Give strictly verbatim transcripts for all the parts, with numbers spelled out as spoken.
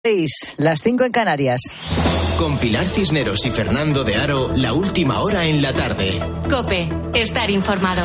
seis, las cinco en Canarias. Con Pilar Cisneros y Fernando de Aro, la última hora en la tarde. COPE, estar informado.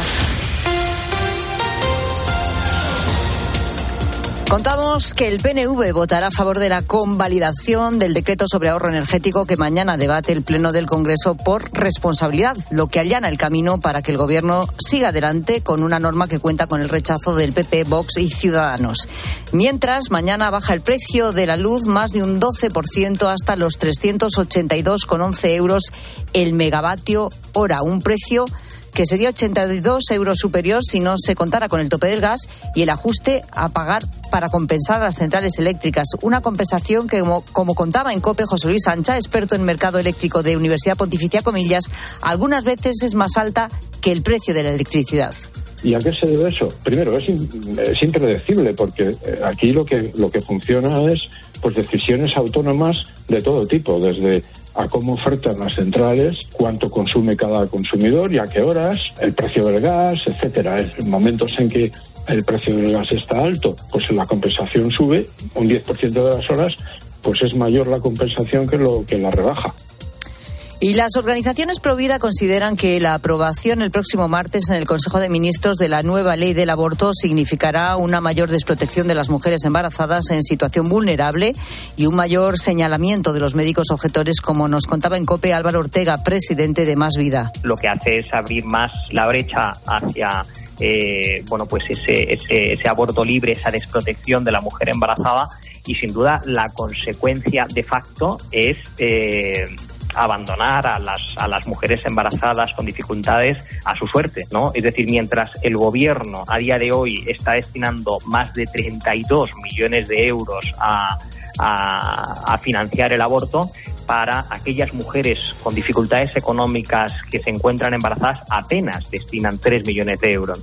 Contamos que el P N V votará a favor de la convalidación del decreto sobre ahorro energético que mañana debate el Pleno del Congreso por responsabilidad, lo que allana el camino para que el Gobierno siga adelante con una norma que cuenta con el rechazo del P P, Vox y Ciudadanos. Mientras, mañana baja el precio de la luz más de un doce por ciento hasta los trescientos ochenta y dos con once euros el megavatio hora, un precio que sería ochenta y dos euros superior si no se contara con el tope del gas y el ajuste a pagar para compensar a las centrales eléctricas. Una compensación que, como, como contaba en COPE José Luis Sancha, experto en mercado eléctrico de Universidad Pontificia Comillas, algunas veces es más alta que el precio de la electricidad. ¿Y a qué se debe eso? Primero, es, in, es impredecible, porque aquí lo que, lo que funciona es pues decisiones autónomas de todo tipo, desde a cómo ofertan las centrales, cuánto consume cada consumidor y a qué horas, el precio del gas, etcétera. En momentos en que el precio del gas está alto, pues la compensación sube, un diez por ciento de las horas, pues es mayor la compensación que lo que la rebaja. Y las organizaciones pro vida consideran que la aprobación el próximo martes en el Consejo de Ministros de la nueva ley del aborto significará una mayor desprotección de las mujeres embarazadas en situación vulnerable y un mayor señalamiento de los médicos objetores, como nos contaba en COPE Álvaro Ortega, presidente de Más Vida. Lo que hace es abrir más la brecha hacia eh, bueno, pues ese, ese, ese aborto libre, esa desprotección de la mujer embarazada, y sin duda la consecuencia de facto es Eh, abandonar a las a las mujeres embarazadas con dificultades a su suerte, ¿no? Es decir, mientras el gobierno a día de hoy está destinando más de treinta y dos millones de euros a, a, a financiar el aborto, para aquellas mujeres con dificultades económicas que se encuentran embarazadas apenas destinan tres millones de euros.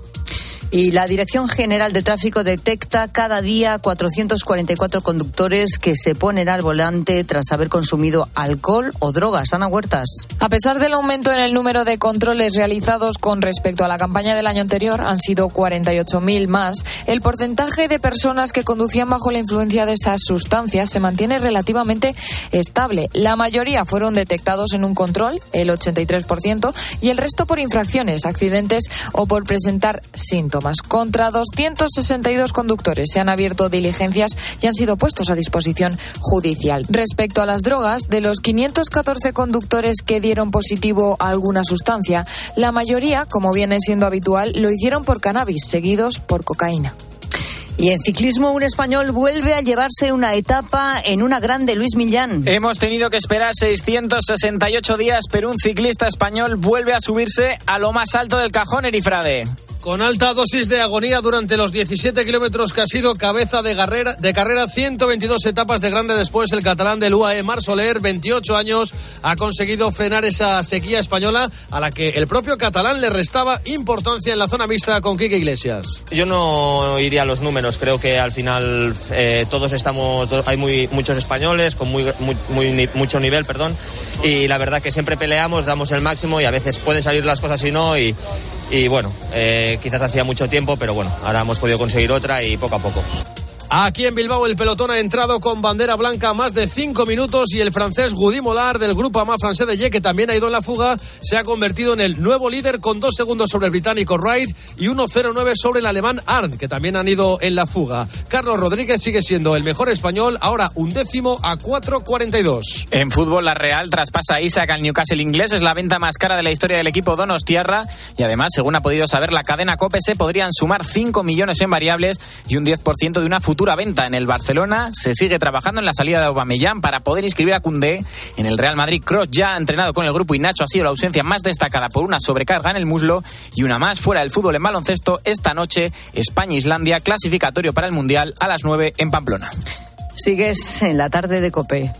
Y la Dirección General de Tráfico detecta cada día cuatrocientos cuarenta y cuatro conductores que se ponen al volante tras haber consumido alcohol o drogas. Ana Huertas. A pesar del aumento en el número de controles realizados con respecto a la campaña del año anterior, han sido cuarenta y ocho mil más, el porcentaje de personas que conducían bajo la influencia de esas sustancias se mantiene relativamente estable. La mayoría fueron detectados en un control, el ochenta y tres por ciento, y el resto por infracciones, accidentes o por presentar síntomas. Contra doscientos sesenta y dos conductores se han abierto diligencias y han sido puestos a disposición judicial. Respecto a las drogas, de los quinientos catorce conductores que dieron positivo a alguna sustancia, la mayoría, como viene siendo habitual, lo hicieron por cannabis, seguidos por cocaína. Y en ciclismo, un español vuelve a llevarse una etapa en una grande, Luis Millán. Hemos tenido que esperar seiscientos sesenta y ocho días, pero un ciclista español vuelve a subirse a lo más alto del cajón, Erifrade. Con alta dosis de agonía durante los diecisiete kilómetros que ha sido cabeza de carrera, de carrera, ciento veintidós etapas de grande después, el catalán del U A E, Marc Soler, veintiocho años, ha conseguido frenar esa sequía española a la que el propio catalán le restaba importancia en la zona mixta con Quique Iglesias. Yo no iría a los números, creo que al final eh, todos estamos, hay muy, muchos españoles con muy, muy, muy, mucho nivel, perdón, y la verdad que siempre peleamos, damos el máximo y a veces pueden salir las cosas y no, y Y bueno, eh, quizás hacía mucho tiempo, pero bueno, ahora hemos podido conseguir otra y poco a poco. Aquí en Bilbao el pelotón ha entrado con bandera blanca a más de cinco minutos y el francés Gaudy Mollard del grupo Ama Francés de Ye, que también ha ido en la fuga, se ha convertido en el nuevo líder con dos segundos sobre el británico Wright y uno cero nueve sobre el alemán Arndt, que también han ido en la fuga. Carlos Rodríguez sigue siendo el mejor español, ahora un décimo a cuatro cuarenta y dos. En fútbol, la Real traspasa a Isaac al Newcastle inglés, es la venta más cara de la historia del equipo donostiarra y además, según ha podido saber la cadena COPE, se podrían sumar cinco millones en variables y un diez por ciento de una futura venta. En el Barcelona se sigue trabajando en la salida de Aubameyang para poder inscribir a Koundé. En el Real Madrid, Kroos ya ha entrenado con el grupo y Nacho ha sido la ausencia más destacada por una sobrecarga en el muslo y una más fuera del fútbol en baloncesto. Esta noche, España-Islandia, clasificatorio para el Mundial a las nueve en Pamplona. Sigues en la tarde de COPE.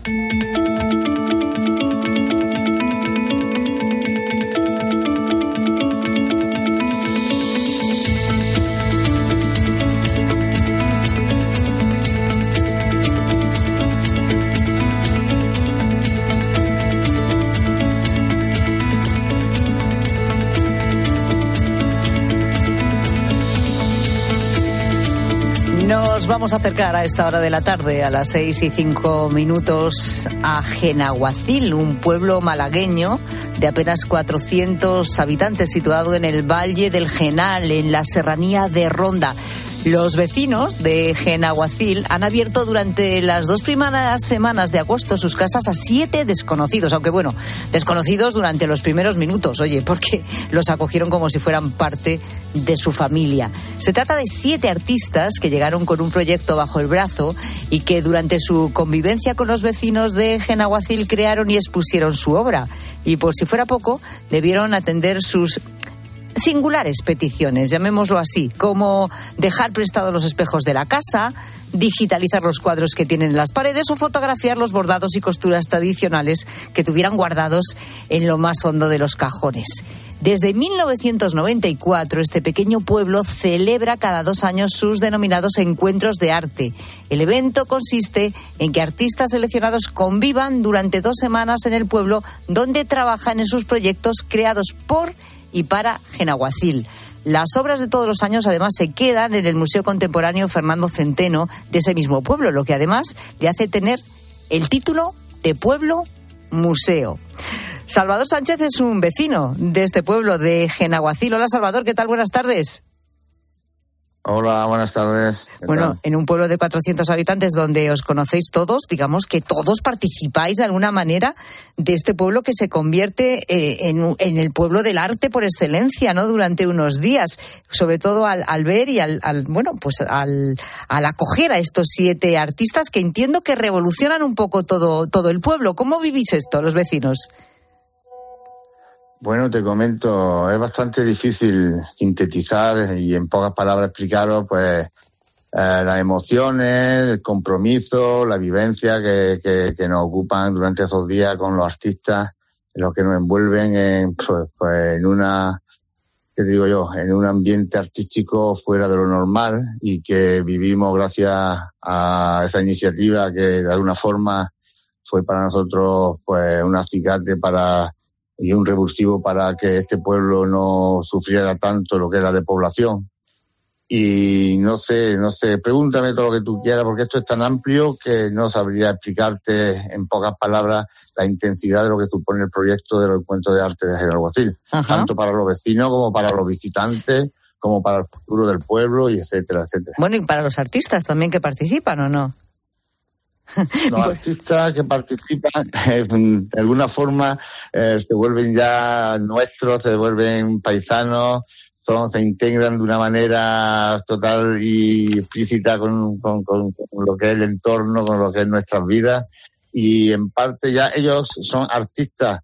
Nos vamos a acercar a esta hora de la tarde, a las seis y cinco minutos, a Genaguacil, un pueblo malagueño de apenas cuatrocientos habitantes situado en el Valle del Genal, en la serranía de Ronda. Los vecinos de Genaguacil han abierto durante las dos primeras semanas de agosto sus casas a siete desconocidos, aunque bueno, desconocidos durante los primeros minutos, oye, porque los acogieron como si fueran parte de su familia. Se trata de siete artistas que llegaron con un proyecto bajo el brazo y que durante su convivencia con los vecinos de Genaguacil crearon y expusieron su obra. Y por si fuera poco, debieron atender sus singulares peticiones, llamémoslo así, como dejar prestados los espejos de la casa, digitalizar los cuadros que tienen en las paredes o fotografiar los bordados y costuras tradicionales que tuvieran guardados en lo más hondo de los cajones. Desde mil novecientos noventa y cuatro, este pequeño pueblo celebra cada dos años sus denominados encuentros de arte. El evento consiste en que artistas seleccionados convivan durante dos semanas en el pueblo, donde trabajan en sus proyectos creados por y para Genaguacil. Las obras de todos los años además se quedan en el Museo Contemporáneo Fernando Centeno de ese mismo pueblo, lo que además le hace tener el título de pueblo museo. Salvador Sánchez es un vecino de este pueblo de Genaguacil. Hola Salvador, ¿qué tal? Buenas tardes. Hola, buenas tardes. Bueno, tal? En un pueblo de cuatrocientos habitantes donde os conocéis todos, digamos que todos participáis de alguna manera de este pueblo que se convierte eh, en, en el pueblo del arte por excelencia, ¿no? Durante unos días, sobre todo al, al ver y al, al bueno, pues al, al acoger a estos siete artistas que entiendo que revolucionan un poco todo, todo el pueblo. ¿Cómo vivís esto, los vecinos? Bueno, te comento, es bastante difícil sintetizar y en pocas palabras explicaros pues eh, las emociones, el compromiso, la vivencia que, que, que nos ocupan durante esos días con los artistas, los que nos envuelven en, pues, pues en una, ¿qué digo yo?, en un ambiente artístico fuera de lo normal y que vivimos gracias a esa iniciativa que de alguna forma fue para nosotros pues un acicate para y un revulsivo para que este pueblo no sufriera tanto lo que era de población. Y no sé, no sé, pregúntame todo lo que tú quieras, porque esto es tan amplio que no sabría explicarte en pocas palabras la intensidad de lo que supone el proyecto de los encuentros de arte de Genaguacil, tanto para los vecinos como para los visitantes, como para el futuro del pueblo, y etcétera, etcétera. Bueno, y para los artistas también que participan, ¿o no? Los artistas que participan de alguna forma eh, se vuelven ya nuestros, se vuelven paisanos, son, se integran de una manera total y explícita con, con, con, con lo que es el entorno, con lo que es nuestras vidas, y en parte ya ellos son artistas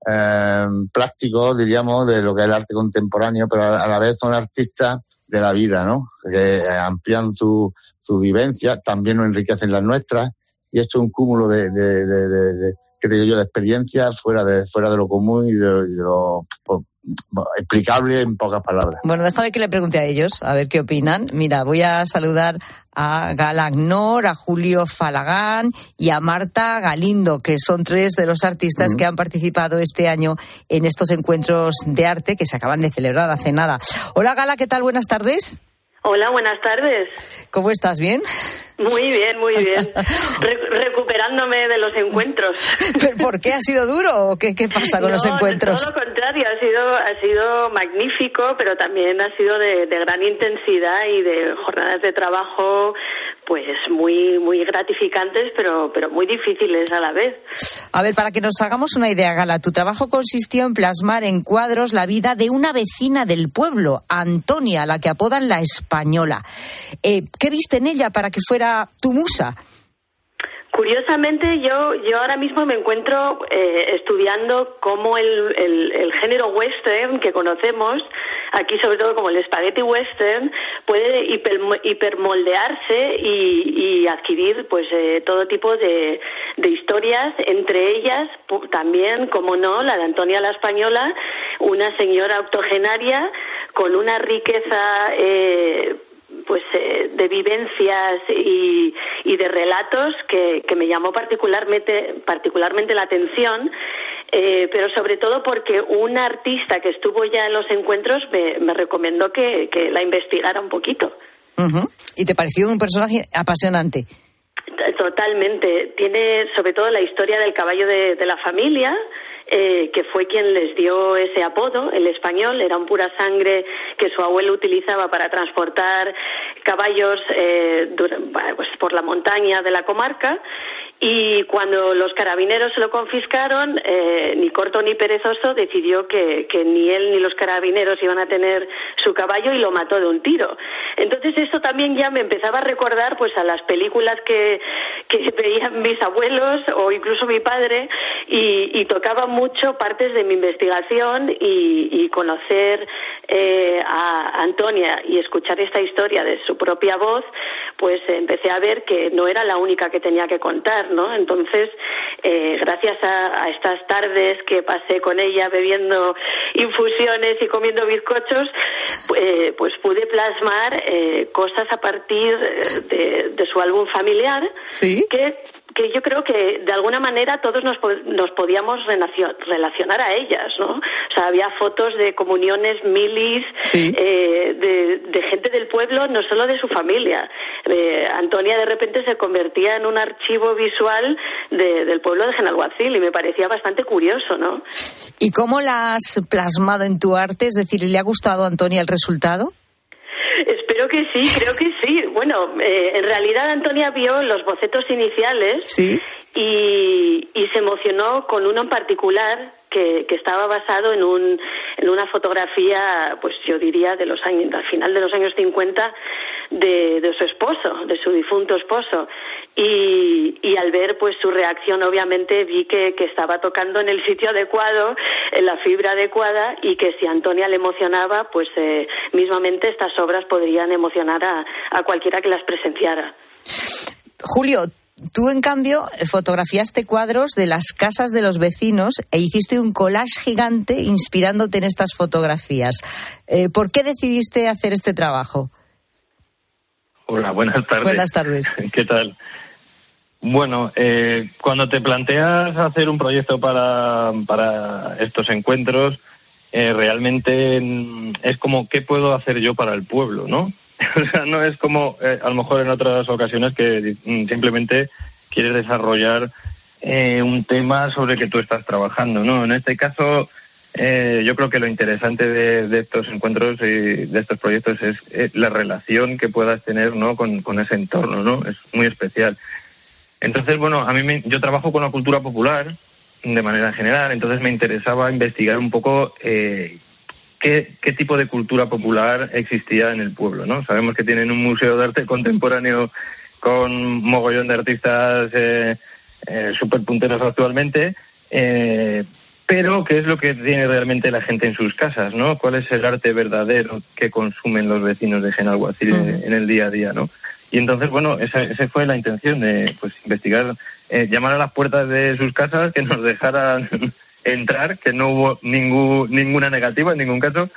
eh, plásticos, diríamos, de lo que es el arte contemporáneo, pero a la vez son artistas de la vida, ¿no? Que amplían su, su vivencia, también nos enriquecen las nuestras. Y esto es un cúmulo de, de, de, de, de, ¿qué digo yo?, de experiencias fuera de, fuera de lo común y de, de lo pues, explicable en pocas palabras. Bueno, déjame que le pregunte a ellos, a ver qué opinan. Mira, voy a saludar a Gala Agnor, a Julio Falagán y a Marta Galindo, que son tres de los artistas uh-huh. que han participado este año en estos encuentros de arte que se acaban de celebrar hace nada. Hola Gala, ¿qué tal? Buenas tardes. Hola, buenas tardes. ¿Cómo estás? ¿Bien? Muy bien, muy bien. Re- recuperándome de los encuentros. ¿Pero por qué? ¿Ha sido duro o qué, qué pasa con no, los encuentros? Todo lo contrario, ha sido, ha sido magnífico, pero también ha sido de, de gran intensidad y de jornadas de trabajo pues muy muy gratificantes, pero pero muy difíciles a la vez. A ver, para que nos hagamos una idea, Gala, tu trabajo consistió en plasmar en cuadros la vida de una vecina del pueblo, Antonia, a la que apodan la Española. Eh, ¿Qué viste en ella para que fuera tu musa? Curiosamente, yo yo ahora mismo me encuentro eh, estudiando cómo el, el, el género western que conocemos, aquí sobre todo como el spaghetti western, puede hiper, hipermoldearse y, y adquirir pues eh, todo tipo de, de historias, entre ellas también, como no, la de Antonia la Española, una señora octogenaria con una riqueza eh, pues eh, de vivencias y, y de relatos que, que me llamó particularmente particularmente la atención, eh, pero sobre todo porque un artista que estuvo ya en los encuentros me, me recomendó que, que la investigara un poquito. Uh-huh. ¿Y te pareció un personaje apasionante? Totalmente. Tiene sobre todo la historia del caballo de, de la familia, eh, que fue quien les dio ese apodo, el español. Era un pura sangre que su abuelo utilizaba para transportar caballos eh, pues, por la montaña de la comarca. Y cuando los carabineros se lo confiscaron, eh, ni corto ni perezoso decidió que, que ni él ni los carabineros iban a tener su caballo y lo mató de un tiro. Entonces esto también ya me empezaba a recordar pues a las películas que, que veían mis abuelos o incluso mi padre y, y tocaba mucho partes de mi investigación y, y conocer eh, a Antonia y escuchar esta historia de su propia voz, pues empecé a ver que no era la única que tenía que contar, ¿no? Entonces, eh, gracias a, a estas tardes que pasé con ella bebiendo infusiones y comiendo bizcochos, eh, pues pude plasmar eh, cosas a partir de, de su álbum familiar. ¿Sí? que que yo creo que de alguna manera todos nos, nos podíamos relacionar a ellas, ¿no? O sea, había fotos de comuniones, milis, sí. eh, de, de gente del pueblo, no solo de su familia. Eh, Antonia de repente se convertía en un archivo visual de, del pueblo de Genalhuacil y me parecía bastante curioso, ¿no? ¿Y cómo la has plasmado en tu arte? Es decir, ¿le ha gustado a Antonia el resultado? Espero que sí, creo que sí. Bueno, eh, en realidad Antonia vio los bocetos iniciales ¿sí? y, y se emocionó con uno en particular que, que estaba basado en un en una fotografía, pues yo diría, de los años, al final de los años cincuenta, de, de su esposo, de su difunto esposo. Y, y al ver pues su reacción, obviamente vi que, que estaba tocando en el sitio adecuado, en la fibra adecuada, y que si a Antonia le emocionaba, pues eh, mismamente estas obras podrían emocionar a, a cualquiera que las presenciara. Julio, tú en cambio fotografiaste cuadros de las casas de los vecinos e hiciste un collage gigante inspirándote en estas fotografías. Eh, ¿Por qué decidiste hacer este trabajo? Hola, buenas tardes. Buenas tardes. ¿Qué tal? Bueno, eh, cuando te planteas hacer un proyecto para, para estos encuentros, eh, realmente es como, ¿qué puedo hacer yo para el pueblo, no? O sea, no es como, eh, a lo mejor en otras ocasiones, que simplemente quieres desarrollar eh, un tema sobre el que tú estás trabajando, ¿no? En este caso, eh, yo creo que lo interesante de, de estos encuentros y de estos proyectos es eh, la relación que puedas tener, ¿no?, con, con ese entorno, ¿no? Es muy especial. Entonces, bueno, a mí me, yo trabajo con la cultura popular de manera general, entonces me interesaba investigar un poco eh, qué, qué tipo de cultura popular existía en el pueblo, ¿no? Sabemos que tienen un museo de arte contemporáneo con mogollón de artistas eh, eh, súper punteros actualmente, eh, pero qué es lo que tiene realmente la gente en sus casas, ¿no? ¿Cuál es el arte verdadero que consumen los vecinos de Genalhuacil uh-huh. en, en el día a día, ¿no? Y entonces, bueno, esa, esa fue la intención de pues investigar, eh, llamar a las puertas de sus casas, que nos dejaran entrar, que no hubo ningún, ninguna negativa en ningún caso,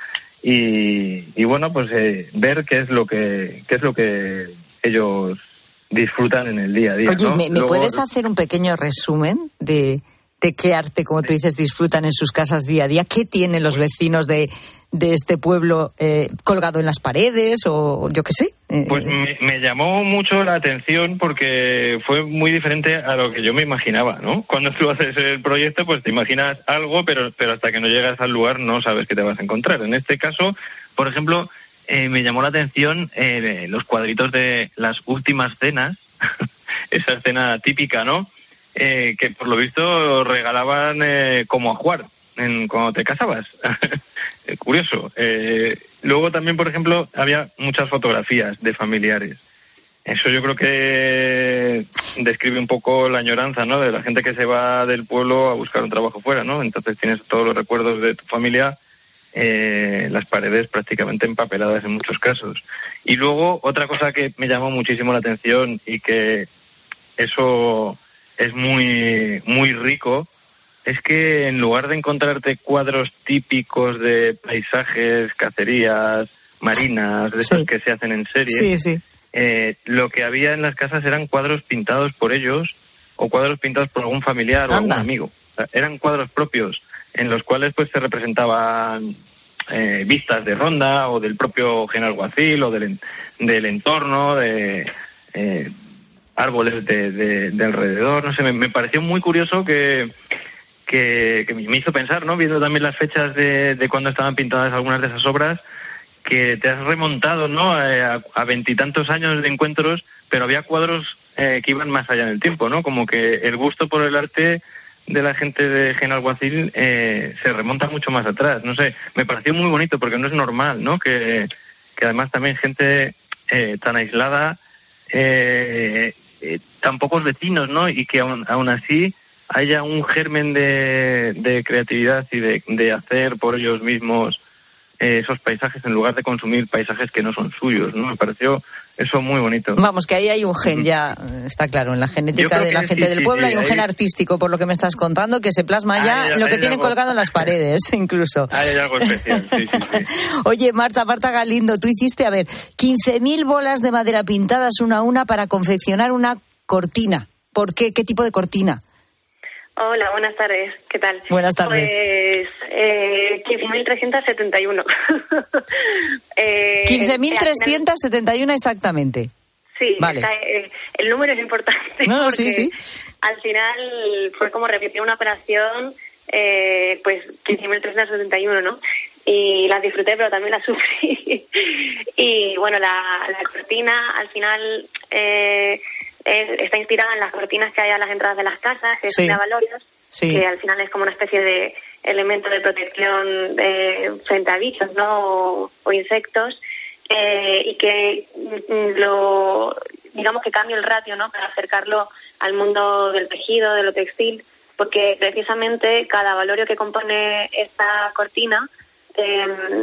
y, y bueno, pues eh, ver qué es lo que qué es lo que ellos disfrutan en el día a día. Oye, ¿no? ¿me, ¿me Luego, puedes hacer un pequeño resumen de, de qué arte, como tú dices, disfrutan en sus casas día a día? ¿Qué tienen los vecinos de, de este pueblo eh, colgado en las paredes o yo qué sé? Eh, pues me, me llamó mucho la atención porque fue muy diferente a lo que yo me imaginaba, ¿no? Cuando tú haces el proyecto, pues te imaginas algo, pero, pero hasta que no llegas al lugar no sabes qué te vas a encontrar. En este caso, por ejemplo, eh, me llamó la atención eh, los cuadritos de las últimas cenas, esa escena típica, ¿no? Eh, que por lo visto regalaban eh, como ajuar en, cuando te casabas. Curioso. Eh, luego también, por ejemplo, había muchas fotografías de familiares. Eso yo creo que describe un poco la añoranza, ¿no?, de la gente que se va del pueblo a buscar un trabajo fuera, ¿no? Entonces tienes todos los recuerdos de tu familia, eh, las paredes prácticamente empapeladas en muchos casos. Y luego otra cosa que me llamó muchísimo la atención y que eso es muy muy rico, es que en lugar de encontrarte cuadros típicos de paisajes, cacerías, marinas, de esos sí. que se hacen en serie, sí, sí. Eh, lo que había en las casas eran cuadros pintados por ellos o cuadros pintados por algún familiar o Anda. algún amigo. O sea, eran cuadros propios en los cuales pues se representaban eh, vistas de Ronda o del propio Genalguacil o del, del entorno, de eh, árboles de, de, de alrededor. No sé, me, me pareció muy curioso que, que, que me hizo pensar, ¿no? Viendo también las fechas de, de cuando estaban pintadas algunas de esas obras, que te has remontado, ¿no? A veintitantos años de encuentros, pero había cuadros eh, que iban más allá en el tiempo, ¿no? Como que el gusto por el arte de la gente de Genalguacil eh, se remonta mucho más atrás. No sé, me pareció muy bonito porque no es normal, ¿no? Que, que además también gente eh, tan aislada, eh, eh, tan pocos vecinos, ¿no? Y que aún, aún así haya un germen de, de creatividad y de, de hacer por ellos mismos eh, esos paisajes en lugar de consumir paisajes que no son suyos, ¿no? Me pareció eso muy bonito. Vamos, que ahí hay un gen ya, está claro, en la genética de la gente sí, del pueblo sí, sí, hay un hay... gen artístico, por lo que me estás contando, que se plasma ya hay, en lo que tienen algo... colgado en las paredes, incluso. Hay algo especial, sí, sí, sí. Oye, Marta, Marta Galindo, tú hiciste, a ver, quince mil bolas de madera pintadas una a una para confeccionar una cortina. ¿Por qué? ¿Qué tipo de cortina? Hola, buenas tardes. ¿Qué tal? Buenas tardes. Pues eh, quince mil trescientos setenta y uno. eh, quince mil trescientos setenta y uno exactamente. Sí, vale. Está, eh, el número es importante. No, porque sí, sí. Al final fue como repetir una operación, eh, pues quince mil trescientos setenta y uno, ¿no? Y las disfruté, pero también las sufrí. Y bueno, la, la cortina al final... Eh, Es, está inspirada en las cortinas que hay a las entradas de las casas, que es de abalorios, sí. que al final es como una especie de elemento de protección eh, frente a bichos, ¿no? O, o insectos, eh, y que lo, digamos que cambia el ratio, ¿no? Para acercarlo al mundo del tejido, de lo textil, porque precisamente cada abalorio que compone esta cortina eh,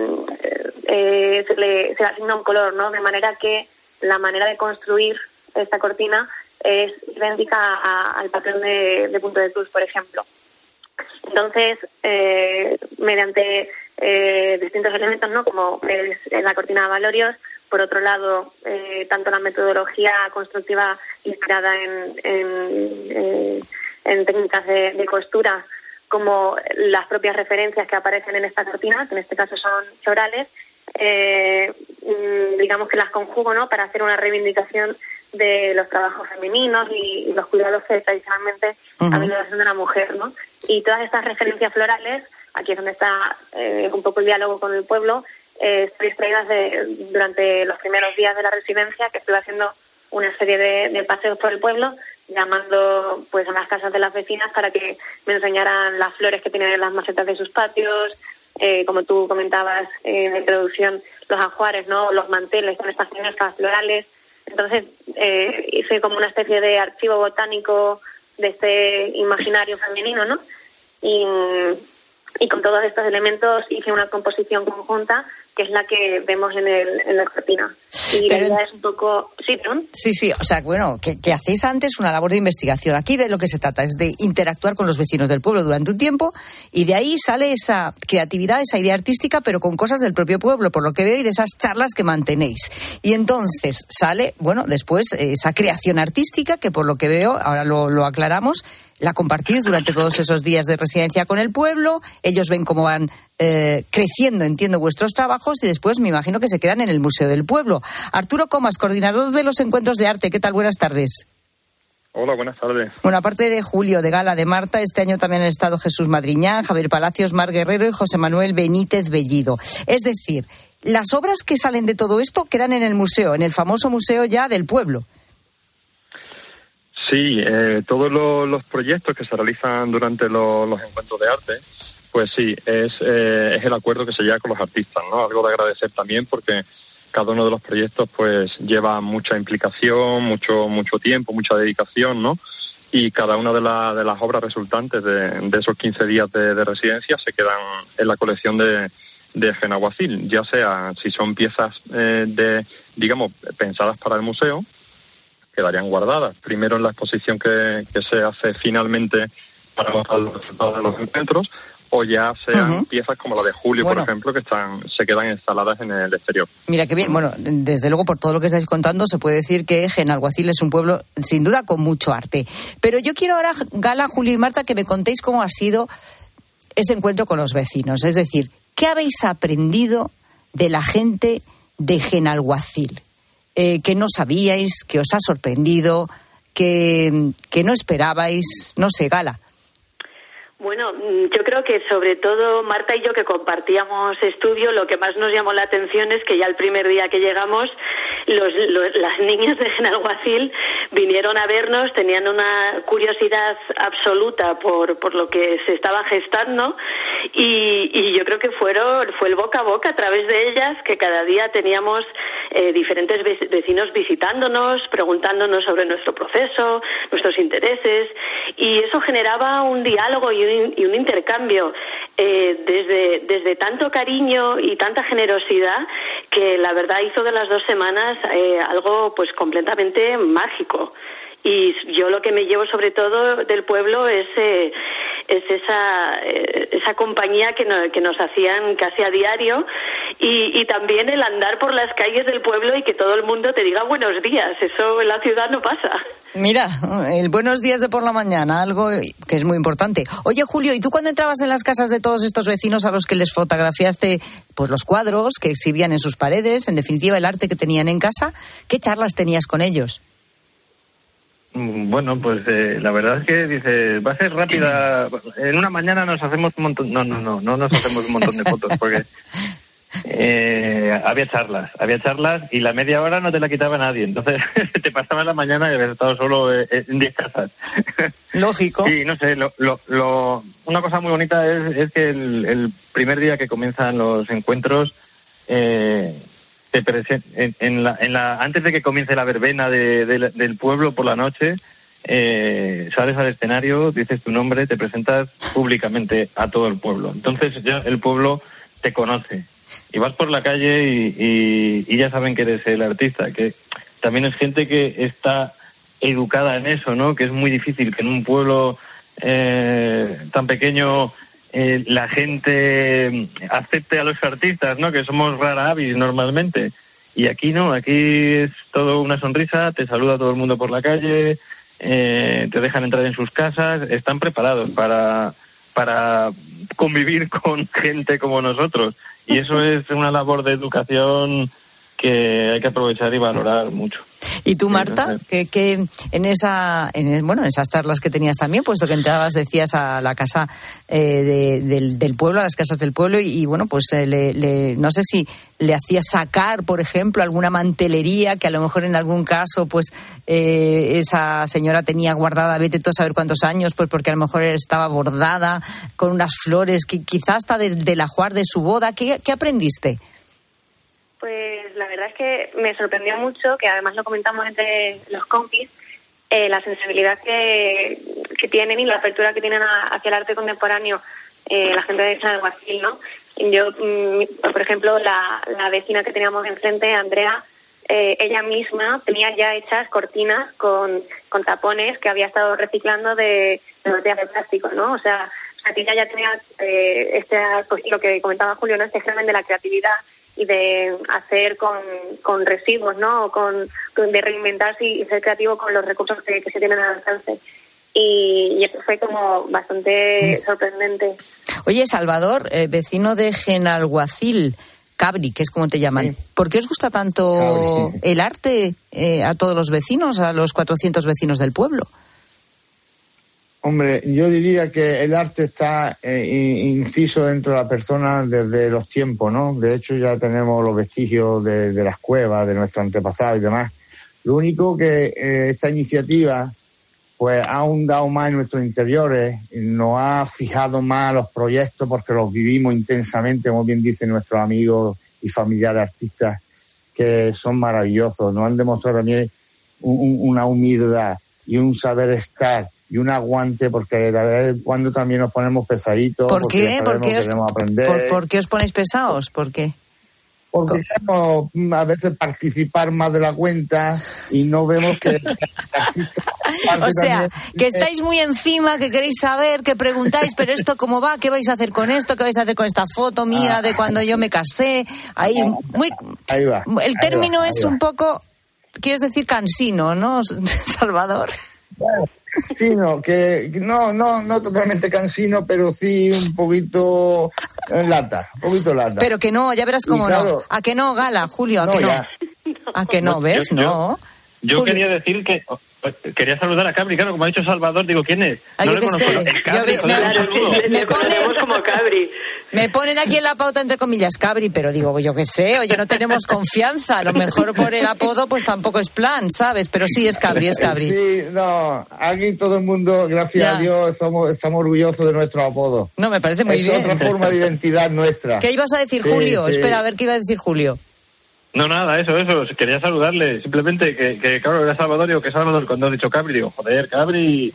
eh, se le se le asigna un color, ¿no? De manera que la manera de construir esta cortina es idéntica a, al patrón de, de punto de cruz, por ejemplo. Entonces, eh, mediante eh, distintos elementos, ¿no? Como es la cortina de abalorios, por otro lado, eh, tanto la metodología constructiva inspirada en, en, en, en técnicas de, de costura, como las propias referencias que aparecen en esta cortina, que en este caso son florales, eh, digamos que las conjugo, ¿no? Para hacer una reivindicación de los trabajos femeninos y, y los cuidados que tradicionalmente uh-huh. también lo hacen de la mujer, ¿no? Y todas estas referencias florales, aquí es donde está eh, un poco el diálogo con el pueblo, eh, estoy extraídas de, durante los primeros días de la residencia, que estuve haciendo una serie de, de paseos por el pueblo, llamando pues a las casas de las vecinas para que me enseñaran las flores que tienen en las macetas de sus patios, eh, como tú comentabas eh, en la introducción, los ajuares, ¿no? Los manteles con estas finestas florales. Entonces eh, hice como una especie de archivo botánico de este imaginario femenino, ¿no? Y, y con todos estos elementos hice una composición conjunta que es la que vemos en el en la cortina. Y Pero, la idea es un poco... ¿Sí, perdón? Sí, sí, o sea, bueno, que, que hacéis antes una labor de investigación. Aquí de lo que se trata es de interactuar con los vecinos del pueblo durante un tiempo y de ahí sale esa creatividad, esa idea artística, pero con cosas del propio pueblo, por lo que veo, y de esas charlas que mantenéis. Y entonces sale, bueno, después esa creación artística que por lo que veo, ahora lo, lo aclaramos, la compartís durante todos esos días de residencia con el pueblo, ellos ven cómo van eh, creciendo, entiendo, vuestros trabajos y después me imagino que se quedan en el Museo del Pueblo. Arturo Comas, coordinador de los encuentros de arte, ¿qué tal? Buenas tardes. Hola, buenas tardes. Bueno, aparte de Julio, de Gala, de Marta, este año también han estado Jesús Madriñán, Javier Palacios, Mar Guerrero y José Manuel Benítez Bellido. Es decir, las obras que salen de todo esto quedan en el museo, en el famoso museo ya del pueblo. Sí, eh, todos los, los proyectos que se realizan durante los, los encuentros de arte, pues sí, es, eh, es el acuerdo que se llega con los artistas, ¿no? Algo de agradecer también porque cada uno de los proyectos pues lleva mucha implicación, mucho mucho tiempo, mucha dedicación, ¿no? Y cada una de, la, de las obras resultantes de, de esos quince días de, de residencia se quedan en la colección de, de Genalguacil, ya sea si son piezas eh, de, digamos, pensadas para el museo, quedarían guardadas primero en la exposición que, que se hace finalmente para mostrar los resultados de los encuentros, o ya sean uh-huh. piezas como la de Julio, bueno, por ejemplo, que están se quedan instaladas en el exterior. Mira qué bien. Bueno, desde luego, por todo lo que estáis contando, se puede decir que Genalguacil es un pueblo, sin duda, con mucho arte. Pero yo quiero ahora, Gala, Julio y Marta, que me contéis cómo ha sido ese encuentro con los vecinos. Es decir, ¿qué habéis aprendido de la gente de Genalhuacil? Eh, que no sabíais, que os ha sorprendido, que, que no esperabais, no sé, Gala. Bueno, yo creo que sobre todo Marta y yo, que compartíamos estudio, lo que más nos llamó la atención es que ya el primer día que llegamos, los, los, las niñas de Genalhuacil vinieron a vernos, tenían una curiosidad absoluta por, por lo que se estaba gestando y, y yo creo que fueron, fue el boca a boca a través de ellas, que cada día teníamos eh, diferentes vecinos visitándonos, preguntándonos sobre nuestro proceso, nuestros intereses, y eso generaba un diálogo y un, y un intercambio eh, desde, desde tanto cariño y tanta generosidad que la verdad hizo de las dos semanas eh, algo pues completamente mágico. Y yo lo que me llevo sobre todo del pueblo es eh, es esa eh, esa compañía que, no, que nos hacían casi a diario y, y también el andar por las calles del pueblo y que todo el mundo te diga buenos días. Eso en la ciudad no pasa. Mira, el buenos días de por la mañana, algo que es muy importante. Oye, Julio, ¿y tú cuando entrabas en las casas de todos estos vecinos a los que les fotografiaste pues los cuadros que exhibían en sus paredes, en definitiva el arte que tenían en casa, qué charlas tenías con ellos? Bueno, pues eh, la verdad es que dice, va a ser rápida, en una mañana nos hacemos un montón, no, no, no, no nos hacemos un montón de fotos, porque eh, había charlas, había charlas y la media hora no te la quitaba nadie, entonces te pasaba la mañana y habías estado solo eh, en diez casas. Lógico. Sí, no sé, lo, lo, lo, una cosa muy bonita es, es que el, el primer día que comienzan los encuentros, eh, En, en la, en la, antes de que comience la verbena de, de, del pueblo por la noche, eh, sales al escenario, dices tu nombre, te presentas públicamente a todo el pueblo. Entonces ya el pueblo te conoce. Y vas por la calle y, y, y ya saben que eres el artista, que también es gente que está educada en eso, ¿no? Que es muy difícil que en un pueblo eh, tan pequeño Eh, la gente acepte a los artistas, ¿no? Que somos rara avis normalmente. Y aquí no, aquí es todo una sonrisa, te saluda todo el mundo por la calle, eh, te dejan entrar en sus casas, están preparados para, para convivir con gente como nosotros. Y eso es una labor de educación que hay que aprovechar y valorar mucho. ¿Y tú, Marta, que, que en esa, en, bueno, en esas charlas que tenías también, puesto que entrabas, decías, a la casa eh, de, del, del pueblo, a las casas del pueblo, y, y bueno, pues eh, le, le, no sé si le hacías sacar, por ejemplo, alguna mantelería que a lo mejor en algún caso, pues eh, esa señora tenía guardada, vete tú a saber cuántos años, pues porque a lo mejor estaba bordada con unas flores, que quizás hasta del, del ajuar de su boda. ¿Qué, qué aprendiste? Pues la verdad es que me sorprendió mucho, que además lo comentamos entre los compis, eh, la sensibilidad que, que tienen y la apertura que tienen a, hacia el arte contemporáneo eh, la gente de Genalhuacil, ¿no? Yo, mm, por ejemplo, la, la vecina que teníamos enfrente, Andrea, eh, ella misma tenía ya hechas cortinas con, con tapones que había estado reciclando de, de botellas de plástico, ¿no? O sea, aquí ella ya tenía eh, este, pues, lo que comentaba Julio, ¿no? Este germen de la creatividad y de hacer con, con residuos, ¿no? Con, de reinventarse y ser creativo con los recursos que, que se tienen al alcance. Y, y eso fue como bastante sorprendente. Oye, Salvador, eh, vecino de Genalhuacil, Cabri, que es como te llaman. Sí. ¿Por qué os gusta tanto Cabri, sí. el arte eh, a todos los vecinos, a los cuatrocientos vecinos del pueblo? Hombre, yo diría que el arte está eh, inciso dentro de la persona desde los tiempos, ¿no? De hecho, ya tenemos los vestigios de, de las cuevas, de nuestros antepasados y demás. Lo único que eh, esta iniciativa pues ha ahondado más en nuestros interiores, nos ha fijado más los proyectos porque los vivimos intensamente, como bien dicen nuestros amigos y familiares artistas, que son maravillosos. Nos han demostrado también un, un, una humildad y un saber estar y un aguante, porque de vez en cuando también nos ponemos pesaditos. ¿Por qué? Porque ¿Por qué, os, queremos aprender. ¿por, ¿Por qué os ponéis pesados? ¿Por qué? Porque queremos a veces participar más de la cuenta y no vemos que... O sea, que estáis muy encima, que queréis saber, que preguntáis, pero esto cómo va, ¿qué vais a hacer con esto? ¿Qué vais a hacer con esta foto mía de cuando yo me casé? Ahí, muy... Ahí va. El término ahí va, es ahí un poco, quieres decir, cansino, ¿no, Salvador? Bueno, cansino, que no, no, no totalmente cansino, pero sí un poquito lata, un poquito lata. Pero que no, ya verás cómo claro, no. ¿A que no, Gala, Julio? ¿A no, que no? Ya. ¿A que no, no ves? Yo, no. Yo, yo quería decir que... Quería saludar a Cabri, claro, como ha dicho Salvador, digo, ¿quién es? Ay, no yo le conozco. Sé. El Cabri, yo, joder, claro, me, me, ponen, como Cabri. Me ponen aquí en la pauta, entre comillas, Cabri, pero digo, yo qué sé, oye, no tenemos confianza. A lo mejor por el apodo, pues tampoco es plan, ¿sabes? Pero sí es Cabri, es Cabri. Sí, no, aquí todo el mundo, gracias ya. a Dios, somos, estamos orgullosos de nuestro apodo. No, me parece muy es bien. Es otra forma de identidad nuestra. ¿Qué ibas a decir, sí, Julio? Sí. Espera, a ver qué iba a decir Julio. No, nada, eso, eso. Quería saludarle. Simplemente que, que claro, era Salvador, digo, que Salvador, cuando he dicho Cabri, digo, joder, Cabri.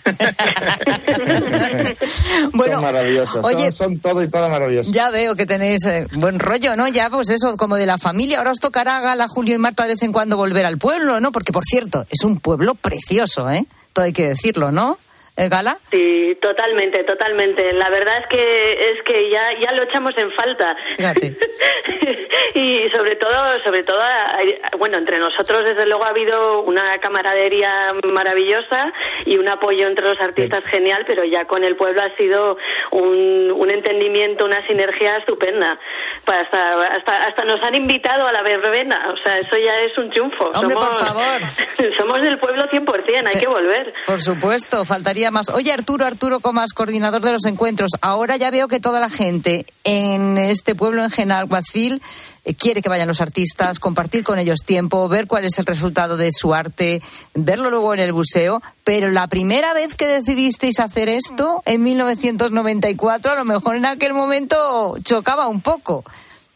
Bueno, son maravillosos. Oye, son, son todo y todas maravillosas. Ya veo que tenéis eh, buen rollo, ¿no? Ya, pues eso, como de la familia. Ahora os tocará, Gala, Julio y Marta, de vez en cuando volver al pueblo, ¿no? Porque, por cierto, es un pueblo precioso, ¿eh? Todo hay que decirlo, ¿no? ¿Eh, Gala? Sí, totalmente, totalmente. La verdad es que es que ya ya lo echamos en falta. Fíjate. Y sobre todo, sobre todo, bueno, entre nosotros desde luego ha habido una camaradería maravillosa y un apoyo entre los artistas sí. genial, pero ya con el pueblo ha sido un, un entendimiento, una sinergia estupenda. Hasta, hasta, hasta nos han invitado a la verbena, o sea, eso ya es un triunfo. Hombre, somos, por favor. Somos del pueblo cien por ciento, hay que volver. Por supuesto, faltaría más. Oye, Arturo, Arturo Comas, coordinador de los encuentros, ahora ya veo que toda la gente en este pueblo, en Genalguacil, eh, quiere que vayan los artistas, compartir con ellos tiempo, ver cuál es el resultado de su arte, verlo luego en el buceo, pero la primera vez que decidisteis hacer esto, en mil novecientos noventa y cuatro, a lo mejor en aquel momento chocaba un poco.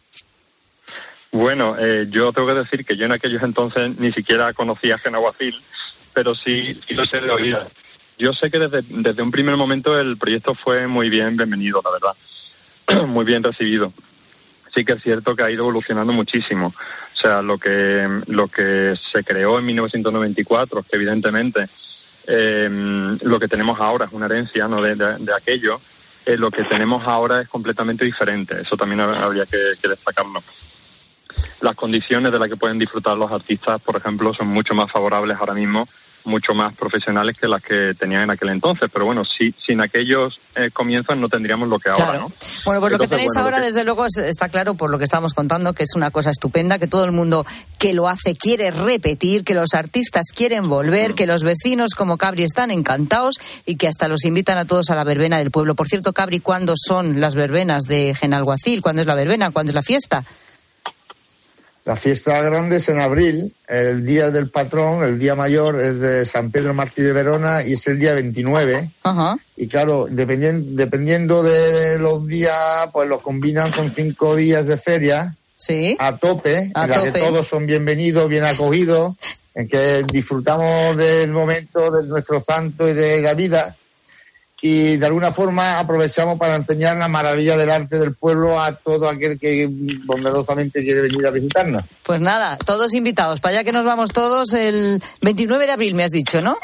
Bueno, eh, yo tengo que decir que yo en aquellos entonces ni siquiera conocía Genalguacil, pero sí, sí lo sé de oídas. Yo sé que desde, desde un primer momento el proyecto fue muy bien bienvenido, la verdad, muy bien recibido. Sí que es cierto que ha ido evolucionando muchísimo. O sea, lo que lo que se creó en mil novecientos noventa y cuatro, que evidentemente eh, lo que tenemos ahora es una herencia, ¿no?, de, de, de aquello, eh, lo que tenemos ahora es completamente diferente. Eso también habría que, que destacarlo. Las condiciones de las que pueden disfrutar los artistas, por ejemplo, son mucho más favorables ahora mismo, mucho más profesionales que las que tenían en aquel entonces. Pero bueno, si, sin aquellos eh, comienzos no tendríamos lo que ahora, claro. ¿no? Bueno, pues Entonces, lo que tenéis bueno, ahora, que... desde luego, está claro por lo que estamos contando, que es una cosa estupenda, que todo el mundo que lo hace quiere repetir, que los artistas quieren volver, mm. que los vecinos como Cabri están encantados y que hasta los invitan a todos a la verbena del pueblo. Por cierto, Cabri, ¿cuándo son las verbenas de Genalguacil? ¿Cuándo es la verbena? ¿Cuándo es la fiesta? La fiesta grande es en abril, el día del patrón, el día mayor es de San Pedro Mártir de Verona y es el día veintinueve. Ajá. Y claro, dependiendo, dependiendo de los días, pues los combinan con cinco días de feria. Sí. A tope, a en la tope. que todos son bienvenidos, bien acogidos, en que disfrutamos del momento de nuestro santo y de la vida. Y de alguna forma aprovechamos para enseñar la maravilla del arte del pueblo a todo aquel que bondadosamente quiere venir a visitarnos. Pues nada, todos invitados. Para allá que nos vamos todos el veintinueve de abril, me has dicho, ¿no?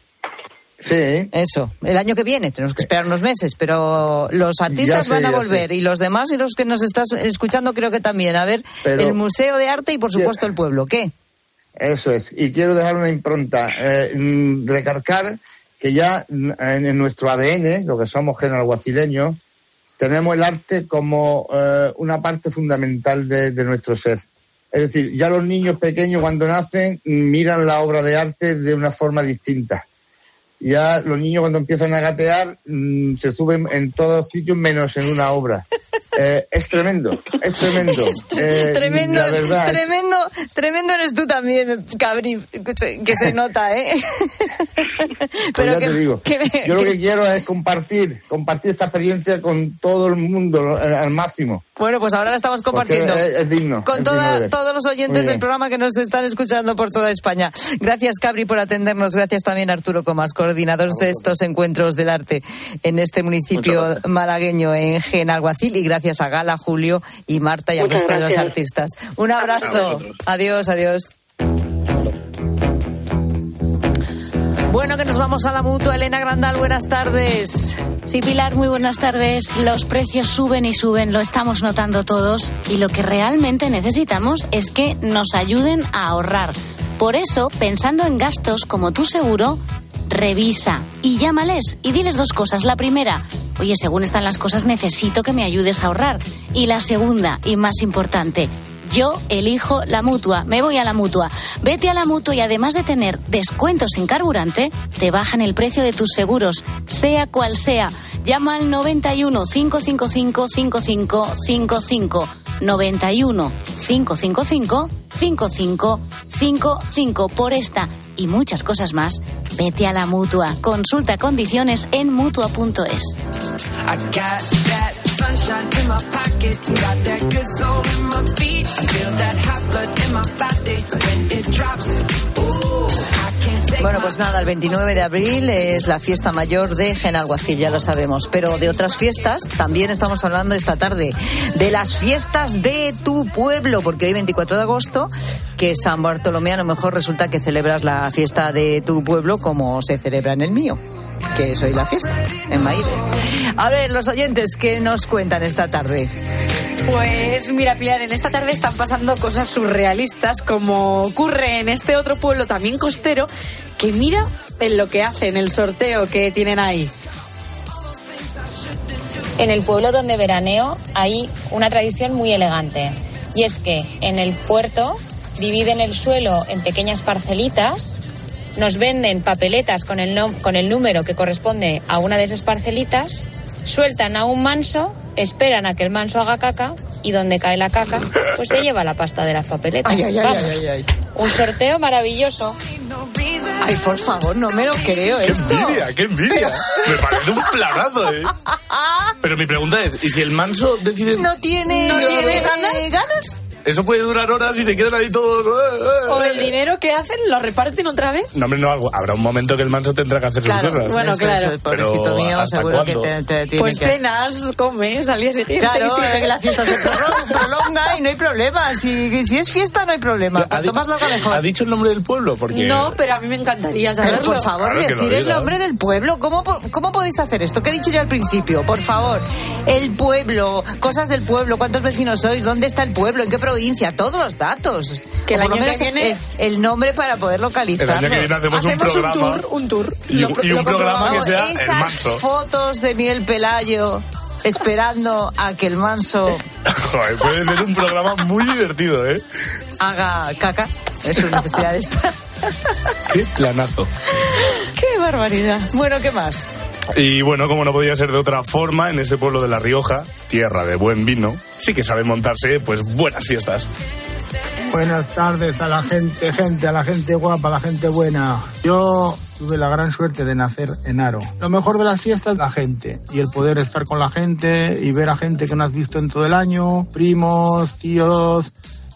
Sí. Eso, el año que viene, tenemos que esperar unos meses, pero los artistas sé, van a volver sé. Y los demás y los que nos estás escuchando creo que también. A ver, pero, el Museo de Arte y por supuesto el pueblo, ¿qué? Eso es, y quiero dejar una impronta, eh, recargar que ya en nuestro A D N, lo que somos genalguacileños, tenemos el arte como eh, una parte fundamental de, de nuestro ser. Es decir, ya los niños pequeños cuando nacen miran la obra de arte de una forma distinta. Ya los niños cuando empiezan a gatear mmm, se suben en todos sitios menos en una obra. Eh, es tremendo, es tremendo. Es tre- eh, tremendo, la verdad tremendo, es... tremendo eres tú también, Cabri, que se nota, ¿eh? Pues Pero ya que, te digo, que me, yo lo que... que quiero es compartir, compartir esta experiencia con todo el mundo eh, al máximo. Bueno, pues ahora la estamos compartiendo. Es, es digno. Con es toda, digno de todos los oyentes del programa que nos están escuchando por toda España. Gracias, Cabri, por atendernos. Gracias también, Arturo Comas, coordinador de estos encuentros del arte en este municipio malagueño, en Genalguacil. Y gracias a Gala, Julio y Marta y al resto de los artistas. Un abrazo. Adiós, adiós. Bueno, que nos vamos a la Mutua. Elena Grandal, buenas tardes. Sí, Pilar, muy buenas tardes. Los precios suben y suben, lo estamos notando todos. Y lo que realmente necesitamos es que nos ayuden a ahorrar. Por eso, pensando en gastos como tu seguro, revisa y llámales y diles dos cosas. La primera, oye, según están las cosas necesito que me ayudes a ahorrar. Y la segunda y más importante, yo elijo la Mutua, me voy a la Mutua. Vete a la Mutua y además de tener descuentos en carburante, te bajan el precio de tus seguros, sea cual sea. Llama al noventa y uno, cinco cinco cinco, cinco cinco cinco cinco. noventa y uno, cinco cinco cinco, cinco cinco cinco cinco. Por esta y muchas cosas más, vete a la Mutua. Consulta condiciones en mutua punto es. Bueno, pues nada, el veintinueve de abril es la fiesta mayor de Genalguacil, ya lo sabemos. Pero de otras fiestas también estamos hablando esta tarde, de las fiestas de tu pueblo, porque hoy veinticuatro de agosto, que es San Bartolomé, a lo mejor resulta que celebras la fiesta de tu pueblo como se celebra en el mío, que es hoy la fiesta, en Maire. A ver, los oyentes, ¿qué nos cuentan esta tarde? Pues mira, Pilar, en esta tarde están pasando cosas surrealistas, como ocurre en este otro pueblo también costero, que mira en lo que hacen, el sorteo que tienen ahí. En el pueblo donde veraneo hay una tradición muy elegante, y es que en el puerto dividen el suelo en pequeñas parcelitas, nos venden papeletas con el, no, con el número que corresponde a una de esas parcelitas, sueltan a un manso, esperan a que el manso haga caca y donde cae la caca, pues se lleva la pasta de las papeletas. Ay, ay, ay, Vamos, ay, ay, ay. un sorteo maravilloso. Ay, por favor, no me lo creo ¡Qué esto. envidia, qué envidia! Me parece un planazo, ¿eh? Pero mi pregunta es, ¿y si el manso decide...? No tiene, ¿No tiene ganas? ganas? Eso puede durar horas y se quedan ahí todos... eh, eh, ¿O el eh. dinero que hacen lo reparten otra vez? No, hombre, no, algo. Habrá un momento que el manso tendrá que hacer Claro, sus cosas. bueno, Eso, claro. eso, El pobrecito pero mío, ¿hasta seguro cuándo? que te, te tiene Pues que... cenas, comes al día siguiente. Claro, y sigue. que la fiesta se prolonga, prolonga y no hay problema. Si, si es fiesta, no hay problema. ¿Ha, Cuanto di- más larga, mejor. ¿Ha dicho el nombre del pueblo? Porque... No, pero a mí me encantaría Pero saberlo. por favor, Claro que decir lo el diga. nombre del pueblo. ¿Cómo, po- ¿Cómo podéis hacer esto? ¿Qué he dicho yo al principio? Por favor. El pueblo, cosas del pueblo, cuántos vecinos sois, dónde está el pueblo, en qué provincia, todos los datos. Que el O por lo año menos que viene- el, el nombre para poder El localizarlo. año que viene hacemos, un Hacemos un programa... tour, un tour. Y, Lo- y lo un programa que comprobamos. sea el Esas manso. fotos de Miguel Pelayo esperando a que el manso Joder, puede ser un programa muy divertido, ¿eh? haga caca. Es su necesidad de estar. Qué planazo. ¡Qué barbaridad! Bueno, ¿qué más? Y bueno, como no podía ser de otra forma, en este pueblo de La Rioja, tierra de buen vino, sí que saben montarse, pues, buenas fiestas. Buenas tardes a la gente, gente, a la gente guapa, a la gente buena. Yo tuve la gran suerte de nacer en Haro. Lo mejor de las fiestas es la gente y el poder estar con la gente y ver a gente que no has visto en todo el año, primos, tíos,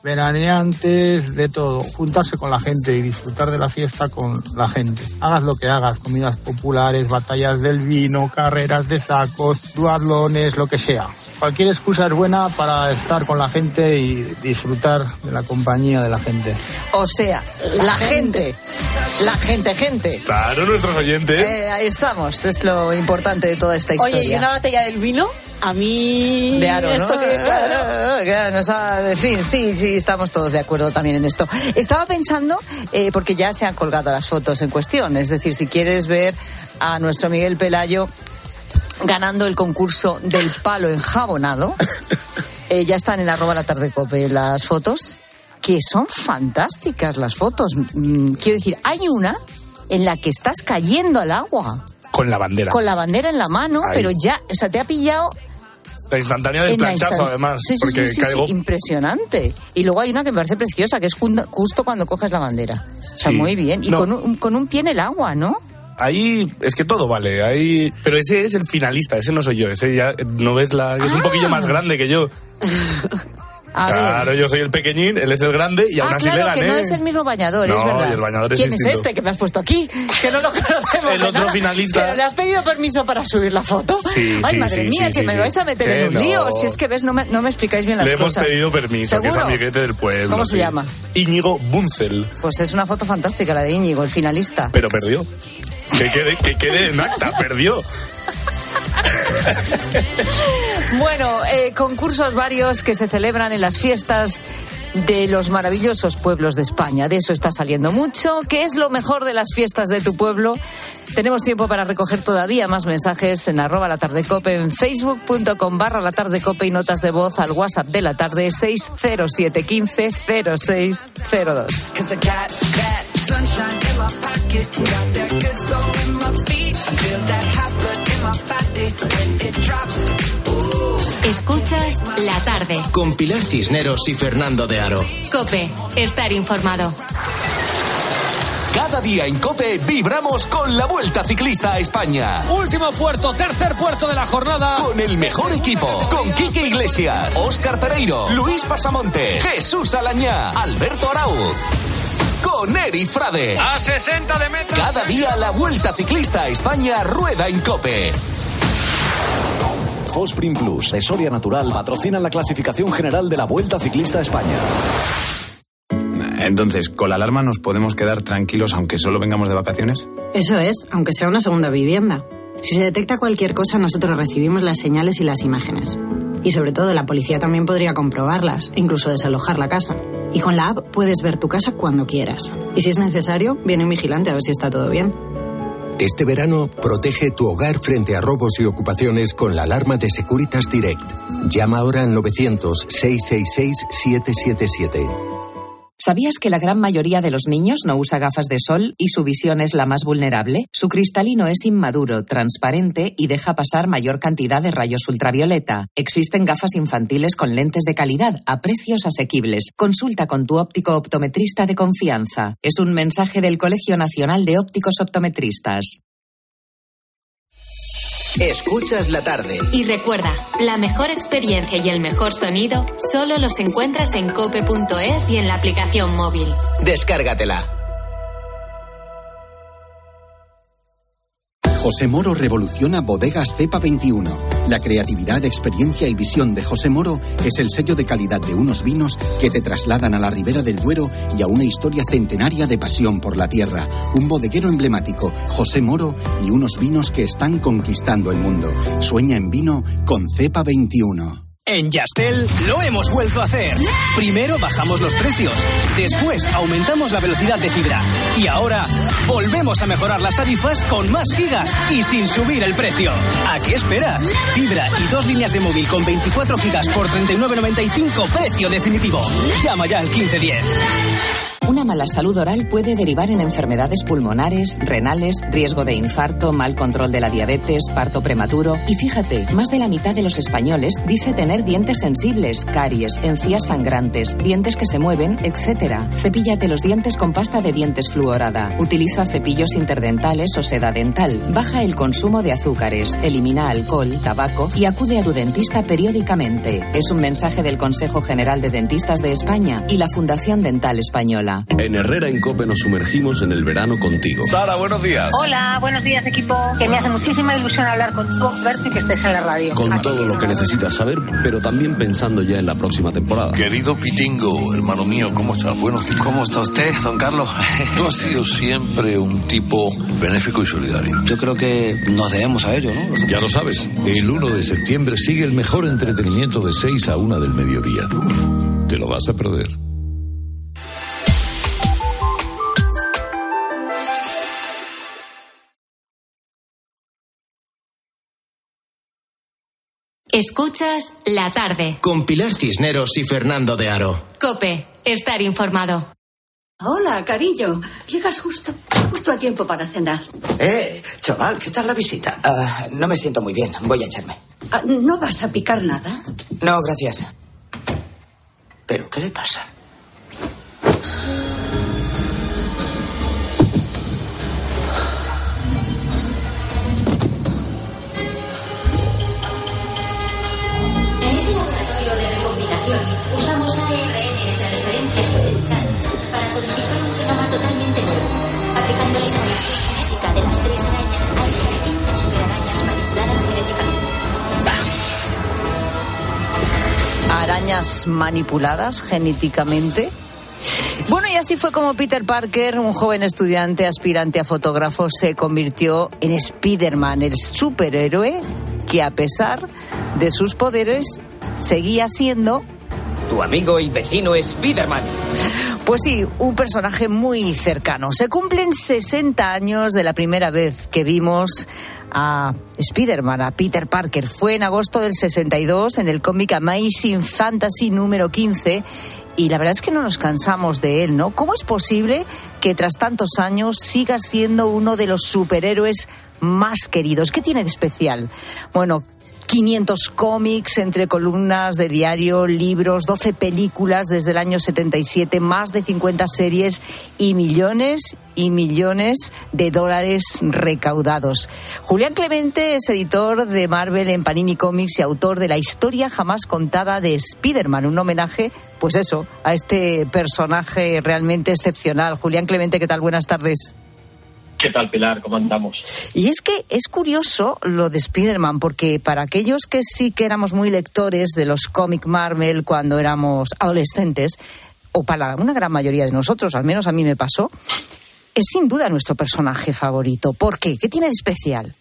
veraneantes, de todo. Juntarse con la gente y disfrutar de la fiesta con la gente. Hagas lo que hagas, comidas populares, batallas del vino, carreras de sacos, duatlones, lo que sea. Cualquier excusa es buena para estar con la gente y disfrutar de la compañía de la gente. O sea, la gente. La gente, gente. Claro, nuestros oyentes. Eh, ahí estamos, es lo importante de toda esta historia. Oye, ¿y una botella del vino? A mí... De Haro, ¿no? esto que, claro. Eh, claro, nos ha- en fin, sí, sí, estamos todos de acuerdo también en esto. Estaba pensando, eh, porque ya se han colgado las fotos en cuestión, es decir, si quieres ver a nuestro Miguel Pelayo ganando el concurso del palo enjabonado, eh, ya están en arroba la tarde cope las fotos, que son fantásticas las fotos. Mm, quiero decir, hay una en la que estás cayendo al agua. Con la bandera. Con la bandera en la mano, Ahí. pero ya, o sea, te ha pillado La instantánea del en la planchazo, instan- además. Sí, sí, porque sí, sí, caigo... sí, impresionante. Y luego hay una que me parece preciosa, que es jun- justo cuando coges la bandera. O sea, Sí. muy bien. Y No. con, un, con un pie en el agua, ¿no? Ahí es que todo vale, ahí... Pero ese es el finalista, ese no soy yo, ese ya no ves la... Es un Ah. poquillo más grande que yo. A Claro, ver. yo soy el pequeñín, él es el grande y aún Ah, así claro, le gané. que no es el mismo bañador, No, es verdad. y el bañador es ¿Quién distinto. es este que me has puesto aquí? Que no lo conocemos. El de otro nada. finalista. ¿Pero le has pedido permiso para subir la foto? Sí, Ay, sí, madre sí, mía, sí, que sí, me sí. vais a meter Que en un no. lío. Si es que ves, no me, no me explicáis bien las Le hemos cosas. pedido permiso, que es ¿Seguro? amiguete del pueblo. ¿Cómo se sí. llama? Íñigo Bunzel, Pues es una foto fantástica la de Íñigo, el finalista. pero perdió. Que quede, que quede en acta, perdió. Bueno, eh, concursos varios que se celebran en las fiestas de los maravillosos pueblos de España. De eso está saliendo mucho. ¿Qué es lo mejor de las fiestas de tu pueblo? Tenemos tiempo para recoger todavía más mensajes en arroba la tarde cope, en facebook.com barra la tarde cope y notas de voz al WhatsApp de la tarde seis cero siete uno cinco cero seis cero dos. Escuchas La Tarde con Pilar Cisneros y Fernando de Aro. COPE, estar informado. Cada día en COPE vibramos con la Vuelta Ciclista a España. Último puerto, tercer puerto de la jornada. Con el mejor equipo. Con Quique Iglesias, Óscar Pereiro, Luis Pasamontes, Jesús Alañá, Alberto Arauz. Con Eri Frade. A sesenta de metros. Cada día la Vuelta Ciclista a España rueda en COPE. Fosprin Plus, de Soria Natural, patrocina la clasificación general de la Vuelta Ciclista a España. Entonces, ¿con la alarma nos podemos quedar tranquilos aunque solo vengamos de vacaciones? Eso es, aunque sea una segunda vivienda. Si se detecta cualquier cosa, nosotros recibimos las señales y las imágenes. Y sobre todo, la policía también podría comprobarlas e incluso desalojar la casa. Y con la app puedes ver tu casa cuando quieras. Y si es necesario, viene un vigilante a ver si está todo bien. Este verano, protege tu hogar frente a robos y ocupaciones con la alarma de Securitas Direct. Llama ahora al novecientos, seiscientos sesenta y seis, setecientos setenta y siete. ¿Sabías que la gran mayoría de los niños no usa gafas de sol y su visión es la más vulnerable? Su cristalino es inmaduro, transparente y deja pasar mayor cantidad de rayos ultravioleta. Existen gafas infantiles con lentes de calidad a precios asequibles. Consulta con tu óptico optometrista de confianza. Es un mensaje del Colegio Nacional de Ópticos Optometristas. Escuchas La Tarde. Y recuerda, la mejor experiencia y el mejor sonido solo los encuentras en cope punto es y en la aplicación móvil. Descárgatela. José Moro revoluciona Bodegas Cepa veintiuno. La creatividad, experiencia y visión de José Moro es el sello de calidad de unos vinos que te trasladan a la Ribera del Duero y a una historia centenaria de pasión por la tierra. Un bodeguero emblemático, José Moro, y unos vinos que están conquistando el mundo. Sueña en vino con Cepa veintiuno. En Yastel lo hemos vuelto a hacer. Primero bajamos los precios, después aumentamos la velocidad de fibra y ahora volvemos a mejorar las tarifas con más gigas y sin subir el precio. ¿A qué esperas? Fibra y dos líneas de móvil con veinticuatro gigas por treinta y nueve noventa y cinco, precio definitivo. Llama ya al quince diez. Una mala salud oral puede derivar en enfermedades pulmonares, renales, riesgo de infarto, mal control de la diabetes, parto prematuro. Y fíjate, más de la mitad de los españoles dice tener dientes sensibles, caries, encías sangrantes, dientes que se mueven, etcétera. Cepíllate los dientes con pasta de dientes fluorada. Utiliza cepillos interdentales o seda dental. Baja el consumo de azúcares, elimina alcohol, tabaco y acude a tu dentista periódicamente. Es un mensaje del Consejo General de Dentistas de España y la Fundación Dental Española. En Herrera en COPE nos sumergimos en el verano contigo. Sara, buenos días. Hola, buenos días, equipo. Que me hace muchísima ilusión hablar contigo, Berto, y que estés en la radio. Con Aquí todo lo que necesitas saber, pero también pensando ya en la próxima temporada. Querido Pitingo, hermano mío, ¿cómo estás? Buenos días. ¿Cómo está usted, don Carlos? Tú has sido siempre un tipo benéfico y solidario. Yo creo que nos debemos a ello, ¿no? Ya lo sabes, el uno de septiembre sigue el mejor entretenimiento de seis a una del mediodía. Te lo vas a perder. Escuchas La Tarde con Pilar Cisneros y Fernando de Aro. COPE, estar informado. Hola, cariño. Llegas justo, justo a tiempo para cenar. Eh, chaval, ¿qué tal la visita? Uh, no me siento muy bien, voy a echarme. Uh, ¿No vas a picar nada? No, gracias. ¿Pero qué le pasa? En este laboratorio de recombinación usamos A R N de transferencia secuencial para codificar un genoma totalmente nuevo, aplicando la información genética de las tres arañas a las distintas superarañas manipuladas genéticamente. Arañas manipuladas genéticamente. Bueno, y así fue como Peter Parker, un joven estudiante aspirante a fotógrafo, se convirtió en Spider-Man, el superhéroe que a pesar de sus poderes seguía siendo tu amigo y vecino Spider-Man. Pues sí, un personaje muy cercano. Se cumplen sesenta años de la primera vez que vimos a Spider-Man, a Peter Parker. Fue en agosto del sesenta y dos en el cómic Amazing Fantasy número quince. Y la verdad es que no nos cansamos de él, ¿no? ¿Cómo es posible que tras tantos años siga siendo uno de los superhéroes más queridos? ¿Qué tiene de especial? Bueno, quinientos cómics entre columnas de diario, libros, doce películas desde el año setenta y siete, más de cincuenta series y millones y millones de dólares recaudados. Julián Clemente es editor de Marvel en Panini Comics y autor de La historia jamás contada de Spider-Man, un homenaje, pues eso, a este personaje realmente excepcional. Julián Clemente, ¿qué tal? Buenas tardes. ¿Qué tal, Pilar? ¿Cómo andamos? Y es que es curioso lo de Spider-Man, porque para aquellos que sí que éramos muy lectores de los cómics Marvel cuando éramos adolescentes, o para una gran mayoría de nosotros, al menos a mí me pasó, es sin duda nuestro personaje favorito. ¿Por qué? ¿Qué tiene de especial?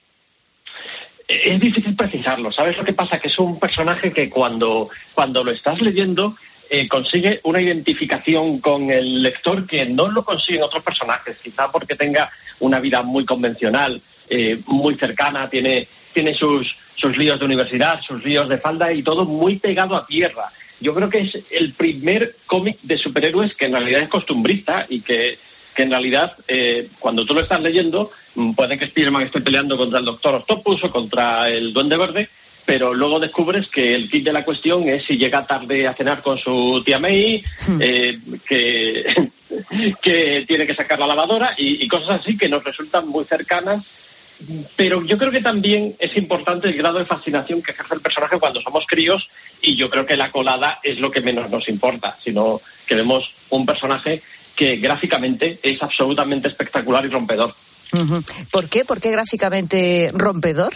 Es difícil precisarlo. ¿Sabes lo que pasa? Que es un personaje que cuando, cuando lo estás leyendo Eh, consigue una identificación con el lector que no lo consiguen otros personajes, quizá porque tenga una vida muy convencional, eh, muy cercana, tiene, tiene sus, sus líos de universidad, sus líos de falda y todo muy pegado a tierra. Yo creo que es el primer cómic de superhéroes que en realidad es costumbrista y que, que en realidad eh, cuando tú lo estás leyendo, puede que Spider-Man esté peleando contra el Doctor Octopus o contra el Duende Verde, pero luego descubres que el kit de la cuestión es si llega tarde a cenar con su tía May, eh, que, que tiene que sacar la lavadora y, y cosas así que nos resultan muy cercanas. Pero yo creo que también es importante el grado de fascinación que ejerce el personaje cuando somos críos, y yo creo que la colada es lo que menos nos importa, sino que vemos un personaje que gráficamente es absolutamente espectacular y rompedor. Uh-huh. ¿Por qué? ¿Por qué gráficamente rompedor?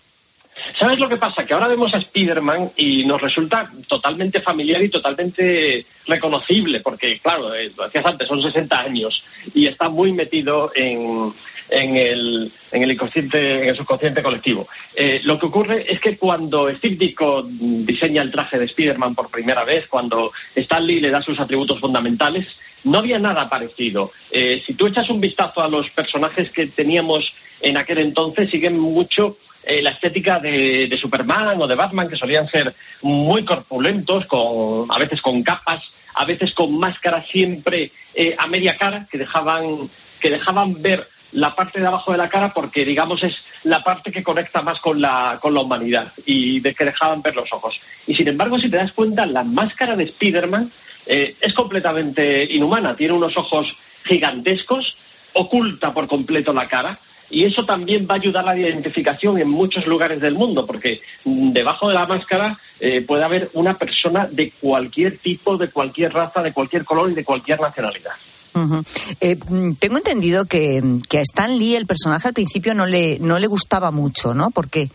¿Sabes lo que pasa? Que ahora vemos a Spider-Man y nos resulta totalmente familiar y totalmente reconocible, porque, claro, eh, lo decías antes, son sesenta años y está muy metido en, en, el, en, el, inconsciente, en el subconsciente colectivo. Eh, lo que ocurre es que cuando Steve Ditko diseña el traje de Spider-Man por primera vez, cuando Stan Lee le da sus atributos fundamentales, no había nada parecido. Eh, si tú echas un vistazo a los personajes que teníamos en aquel entonces, siguen mucho Eh, la estética de, de Superman o de Batman, que solían ser muy corpulentos, con, a veces con capas, a veces con máscaras siempre eh, a media cara, que dejaban, que dejaban ver la parte de abajo de la cara porque, digamos, es la parte que conecta más con la, con la humanidad y de que dejaban ver los ojos. Y sin embargo, si te das cuenta, la máscara de Spider-Man eh, es completamente inhumana. Tiene unos ojos gigantescos, oculta por completo la cara. Y eso también va a ayudar a la identificación en muchos lugares del mundo, porque debajo de la máscara eh, puede haber una persona de cualquier tipo, de cualquier raza, de cualquier color y de cualquier nacionalidad. Uh-huh. Eh, tengo entendido que, que a Stan Lee el personaje al principio no le, no le gustaba mucho, ¿no? ¿Por qué?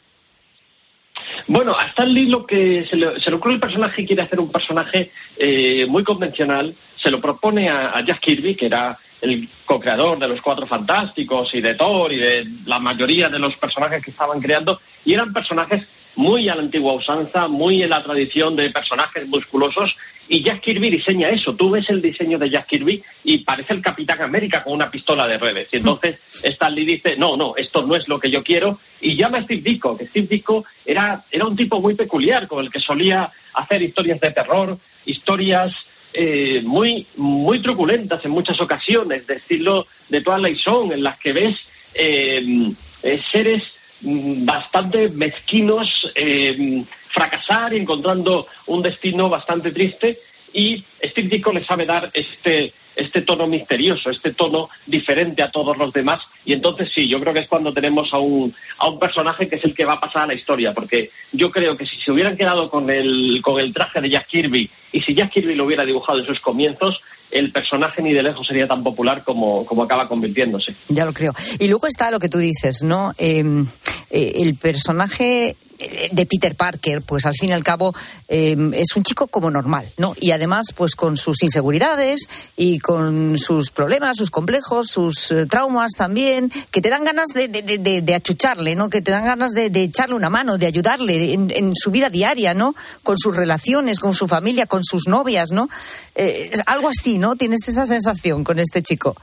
Bueno, a Stan Lee lo que se le, se le ocurre el personaje, quiere hacer un personaje eh, muy convencional, se lo propone a, a Jack Kirby, que era el co-creador de los Cuatro Fantásticos y de Thor y de la mayoría de los personajes que estaban creando, y eran personajes muy a la antigua usanza, muy en la tradición de personajes musculosos, y Jack Kirby diseña eso. Tú ves el diseño de Jack Kirby y parece el Capitán América con una pistola de redes, y entonces Stan Lee dice, no, no, esto no es lo que yo quiero, y llama a Steve Ditko, que Steve Ditko era, era un tipo muy peculiar, con el que solía hacer historias de terror, historias Eh, muy muy truculentas en muchas ocasiones, de estilo de Twilight Zone, en las que ves eh, eh, seres bastante mezquinos eh, fracasar y encontrando un destino bastante triste, y Steve Ditko le sabe dar este este tono misterioso, este tono diferente a todos los demás, y entonces sí, yo creo que es cuando tenemos a un a un personaje que es el que va a pasar a la historia, porque yo creo que si se hubieran quedado con el con el traje de Jack Kirby y si Jack Kirby lo hubiera dibujado en sus comienzos, el personaje ni de lejos sería tan popular como, como acaba convirtiéndose. Ya lo creo. Y luego está lo que tú dices, ¿no? Eh, eh, el personaje de Peter Parker, pues al fin y al cabo eh, es un chico como normal, ¿no? Y además, pues con sus inseguridades y con sus problemas, sus complejos, sus eh, traumas también, que te dan ganas de, de, de, de achucharle, ¿no? Que te dan ganas de, de echarle una mano, de ayudarle en, en su vida diaria, ¿no? Con sus relaciones, con su familia, con sus novias, ¿no? Eh, algo así, ¿no? ¿Tienes esa sensación con este chico?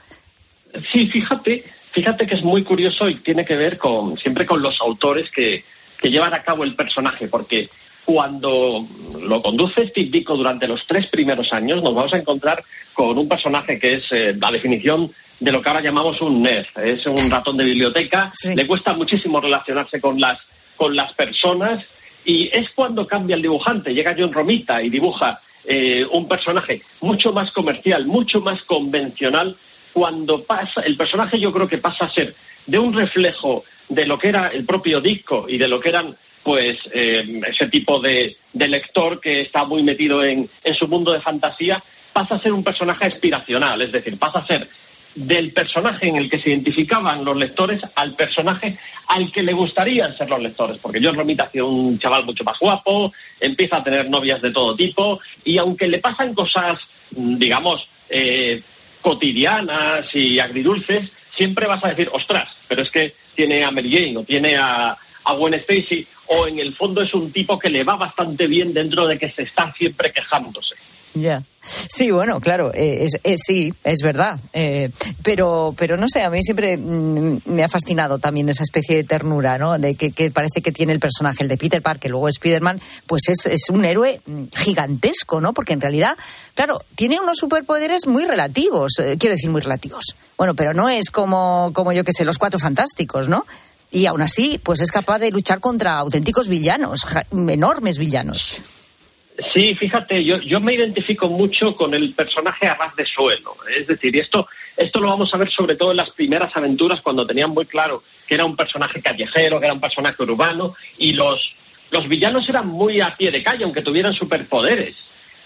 Sí, fíjate, fíjate que es muy curioso y tiene que ver con siempre con los autores que, que llevan a cabo el personaje, porque cuando lo conduce Steve Ditko durante los tres primeros años nos vamos a encontrar con un personaje que es eh, la definición de lo que ahora llamamos un nerd. Es un ratón de biblioteca, sí. Le cuesta muchísimo relacionarse con las, con las personas, y es cuando cambia el dibujante. Llega John Romita y dibuja eh, un personaje mucho más comercial, mucho más convencional. Cuando pasa, el personaje yo creo que pasa a ser de un reflejo de lo que era el propio Ditko y de lo que eran, pues, eh, ese tipo de, de lector que está muy metido en, en su mundo de fantasía, pasa a ser un personaje aspiracional, es decir, pasa a ser del personaje en el que se identificaban los lectores al personaje al que le gustarían ser los lectores, porque John Romita hacía un chaval mucho más guapo, empieza a tener novias de todo tipo, y aunque le pasan cosas, digamos, eh, cotidianas y agridulces, siempre vas a decir, ostras, pero es que tiene a Mary Jane o tiene a, a Gwen Stacy, o en el fondo es un tipo que le va bastante bien dentro de que se está siempre quejándose. Ya, yeah. Sí, bueno, claro, eh, es, es, sí, es verdad, eh, pero pero no sé, a mí siempre mm, me ha fascinado también esa especie de ternura, ¿no? De que, que parece que tiene el personaje, el de Peter Parker, luego Spider-Man, pues es, es un héroe gigantesco, ¿no? Porque en realidad, claro, tiene unos superpoderes muy relativos, eh, quiero decir muy relativos, bueno, pero no es como, como yo que sé, los Cuatro Fantásticos, ¿no? Y aún así, pues es capaz de luchar contra auténticos villanos, enormes villanos. Sí, fíjate, yo, yo me identifico mucho con el personaje a ras de suelo. Es decir, esto, esto lo vamos a ver sobre todo en las primeras aventuras, cuando tenían muy claro que era un personaje callejero, que era un personaje urbano, y los, los villanos eran muy a pie de calle, aunque tuvieran superpoderes.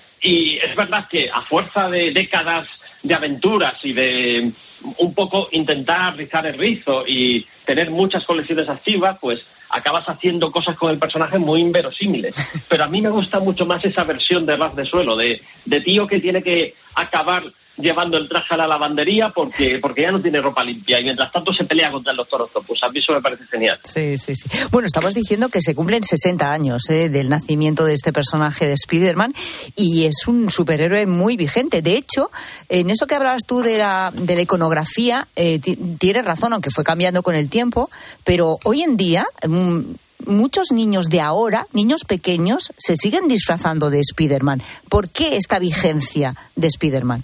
Y es verdad que a fuerza de décadas de aventuras y de un poco intentar rizar el rizo y tener muchas colecciones activas, pues acabas haciendo cosas con el personaje muy inverosímiles. Pero a mí me gusta mucho más esa versión de ras de suelo, de, de tío que tiene que acabar llevando el traje a la lavandería porque, porque ya no tiene ropa limpia y mientras tanto se pelea contra el Doctor Octopus. A mí eso me parece genial. Sí, sí, sí. Bueno, estamos diciendo que se cumplen sesenta años ¿eh? del nacimiento de este personaje de Spider-Man y es un superhéroe muy vigente. De hecho, en eso que hablabas tú de la, de la iconografía, eh, t- tienes razón, aunque fue cambiando con el tiempo, pero hoy en día mm, muchos niños de ahora, niños pequeños, se siguen disfrazando de Spider-Man. ¿Por qué esta vigencia de Spider-Man?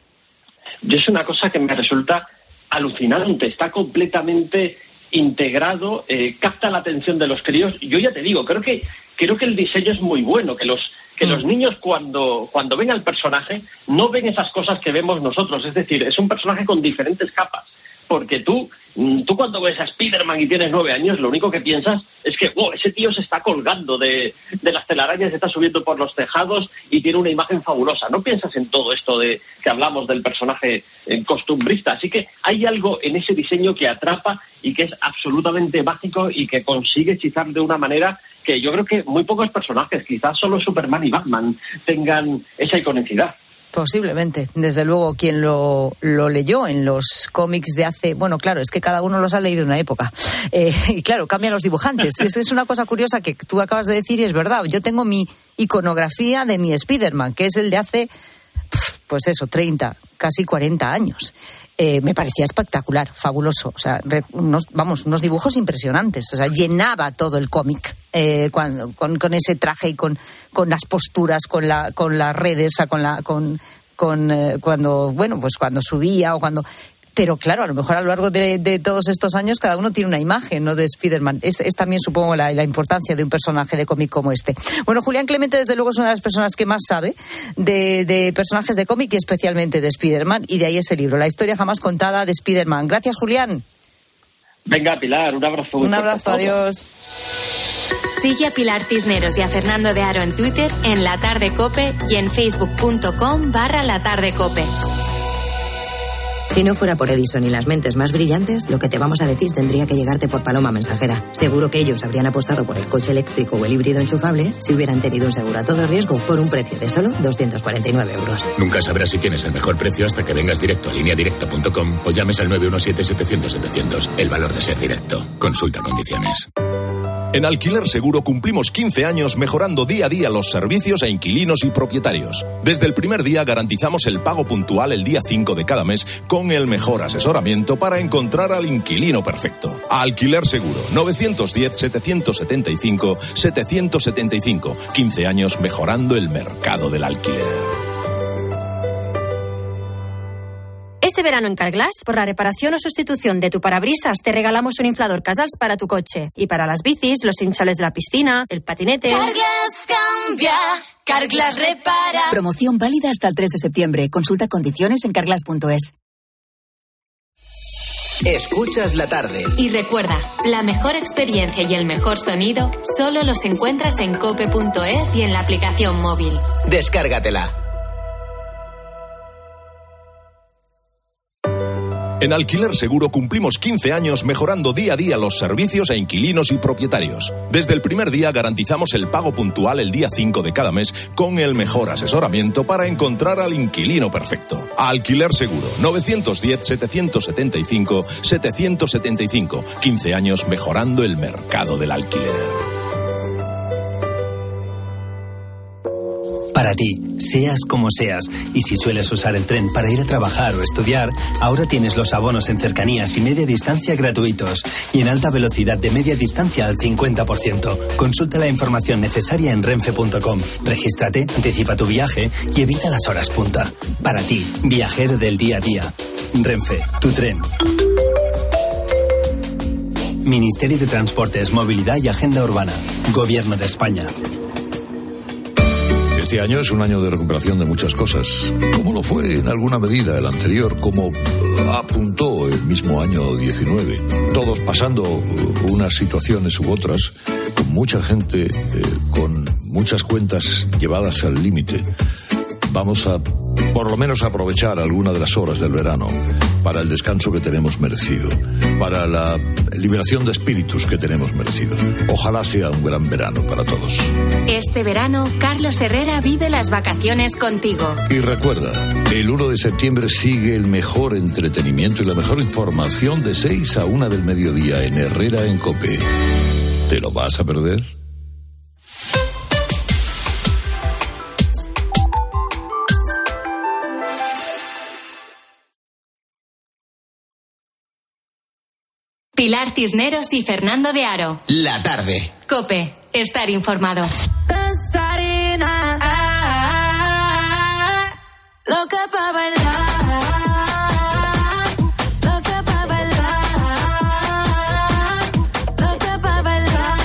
Yo es una cosa que me resulta alucinante, está completamente integrado, eh, capta la atención de los críos. Yo ya te digo, creo que creo que el diseño es muy bueno, que los que mm. los niños cuando cuando ven al personaje no ven esas cosas que vemos nosotros, es decir, es un personaje con diferentes capas. Porque tú, tú cuando ves a Spider-Man y tienes nueve años, lo único que piensas es que wow, ese tío se está colgando de, de las telarañas, se está subiendo por los tejados y tiene una imagen fabulosa. No piensas en todo esto de que hablamos del personaje eh, costumbrista. Así que hay algo en ese diseño que atrapa y que es absolutamente mágico y que consigue hechizar de una manera que yo creo que muy pocos personajes, quizás solo Superman y Batman, tengan esa iconicidad. Posiblemente, desde luego, quien lo, lo leyó en los cómics de hace... Bueno, claro, es que cada uno los ha leído en una época. Eh, y claro, cambian los dibujantes. Es, es una cosa curiosa que tú acabas de decir y es verdad. Yo tengo mi iconografía de mi Spider-Man, que es el de hace, pues eso, treinta, casi cuarenta años. Eh, me parecía espectacular, fabuloso. O sea, re, unos, vamos, unos dibujos impresionantes. O sea, llenaba todo el cómic eh, cuando, con, con ese traje y con, con las posturas, con la, con las redes, o sea, con la, con, con eh, cuando, bueno, pues cuando subía o cuando. Pero claro, a lo mejor a lo largo de, de todos estos años cada uno tiene una imagen, ¿no?, de Spider-Man. Es, es también, supongo, la, la importancia de un personaje de cómic como este. Bueno, Julián Clemente, desde luego, es una de las personas que más sabe de, de personajes de cómic y especialmente de Spider-Man, y de ahí ese libro, La historia jamás contada de Spider-Man. Gracias, Julián. Venga, Pilar, un abrazo. Un abrazo, adiós. Sigue a Pilar Cisneros y a Fernando de Aro en Twitter, en La Tarde Cope y en facebook punto com barra La Tarde Cope. Si no fuera por Edison y las mentes más brillantes, lo que te vamos a decir tendría que llegarte por paloma mensajera. Seguro que ellos habrían apostado por el coche eléctrico o el híbrido enchufable si hubieran tenido un seguro a todo riesgo por un precio de solo doscientos cuarenta y nueve euros. Nunca sabrás si tienes el mejor precio hasta que vengas directo a línea directa punto com o llames al nueve uno siete, setecientos, setecientos. El valor de ser directo. Consulta condiciones. En Alquiler Seguro cumplimos quince años mejorando día a día los servicios a inquilinos y propietarios. Desde el primer día garantizamos el pago puntual el día cinco de cada mes con el mejor asesoramiento para encontrar al inquilino perfecto. Alquiler Seguro, nueve uno cero, setecientos setenta y cinco, setecientos setenta y cinco. quince años mejorando el mercado del alquiler. Este verano en Carglass, por la reparación o sustitución de tu parabrisas, te regalamos un inflador Casals para tu coche. Y para las bicis, los hinchales de la piscina, el patinete... Carglass cambia, Carglass repara. Promoción válida hasta el tres de septiembre. Consulta condiciones en carglass punto es. Escuchas la tarde. Y recuerda, la mejor experiencia y el mejor sonido solo los encuentras en cope punto es y en la aplicación móvil. Descárgatela. En Alquiler Seguro cumplimos quince años mejorando día a día los servicios a inquilinos y propietarios. Desde el primer día garantizamos el pago puntual el día cinco de cada mes con el mejor asesoramiento para encontrar al inquilino perfecto. Alquiler Seguro, nueve uno cero, setecientos setenta y cinco, setecientos setenta y cinco. quince años mejorando el mercado del alquiler. Para ti, seas como seas, y si sueles usar el tren para ir a trabajar o estudiar, ahora tienes los abonos en cercanías y media distancia gratuitos y en alta velocidad de media distancia al cincuenta por ciento. Consulta la información necesaria en renfe punto com. Regístrate, anticipa tu viaje y evita las horas punta. Para ti, viajero del día a día. Renfe, tu tren. Ministerio de Transportes, Movilidad y Agenda Urbana. Gobierno de España. Este año es un año de recuperación de muchas cosas, como lo fue en alguna medida el anterior, como apuntó el mismo año diecinueve. Todos pasando unas situaciones u otras, con mucha gente, eh, con muchas cuentas llevadas al límite. Vamos a, por lo menos, aprovechar alguna de las horas del verano para el descanso que tenemos merecido, para la liberación de espíritus que tenemos merecido. Ojalá sea un gran verano para todos. Este verano, Carlos Herrera vive las vacaciones contigo. Y recuerda, el uno de septiembre sigue el mejor entretenimiento y la mejor información de seis a una del mediodía en Herrera en COPE. ¿Te lo vas a perder? Pilar Cisneros y Fernando de Aro. La tarde. COPE. Estar informado. Loca pa' bailar, loca pa' bailar, loca pa' bailar.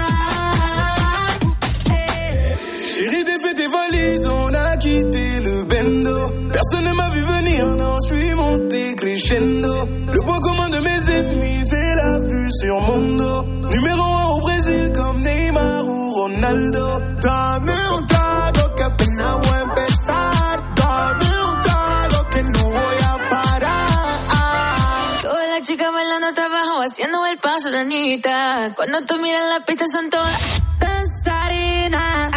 Chérie, défais tes valises, on a quitté le bendo. Personne ne m'a vu venir, non, je suis monté crescendo. Le point commun de mes ennemis, c'est la vue sur mon dos. Numéro un au Brésil, comme Neymar ou Ronaldo. Dame un trago que apenas voy a empezar. Dame un trago que no voy a parar. Todas las chicas bailando hasta abajo, haciendo el paso, la niñita. Cuando tú miras la pista son todas danzarinas.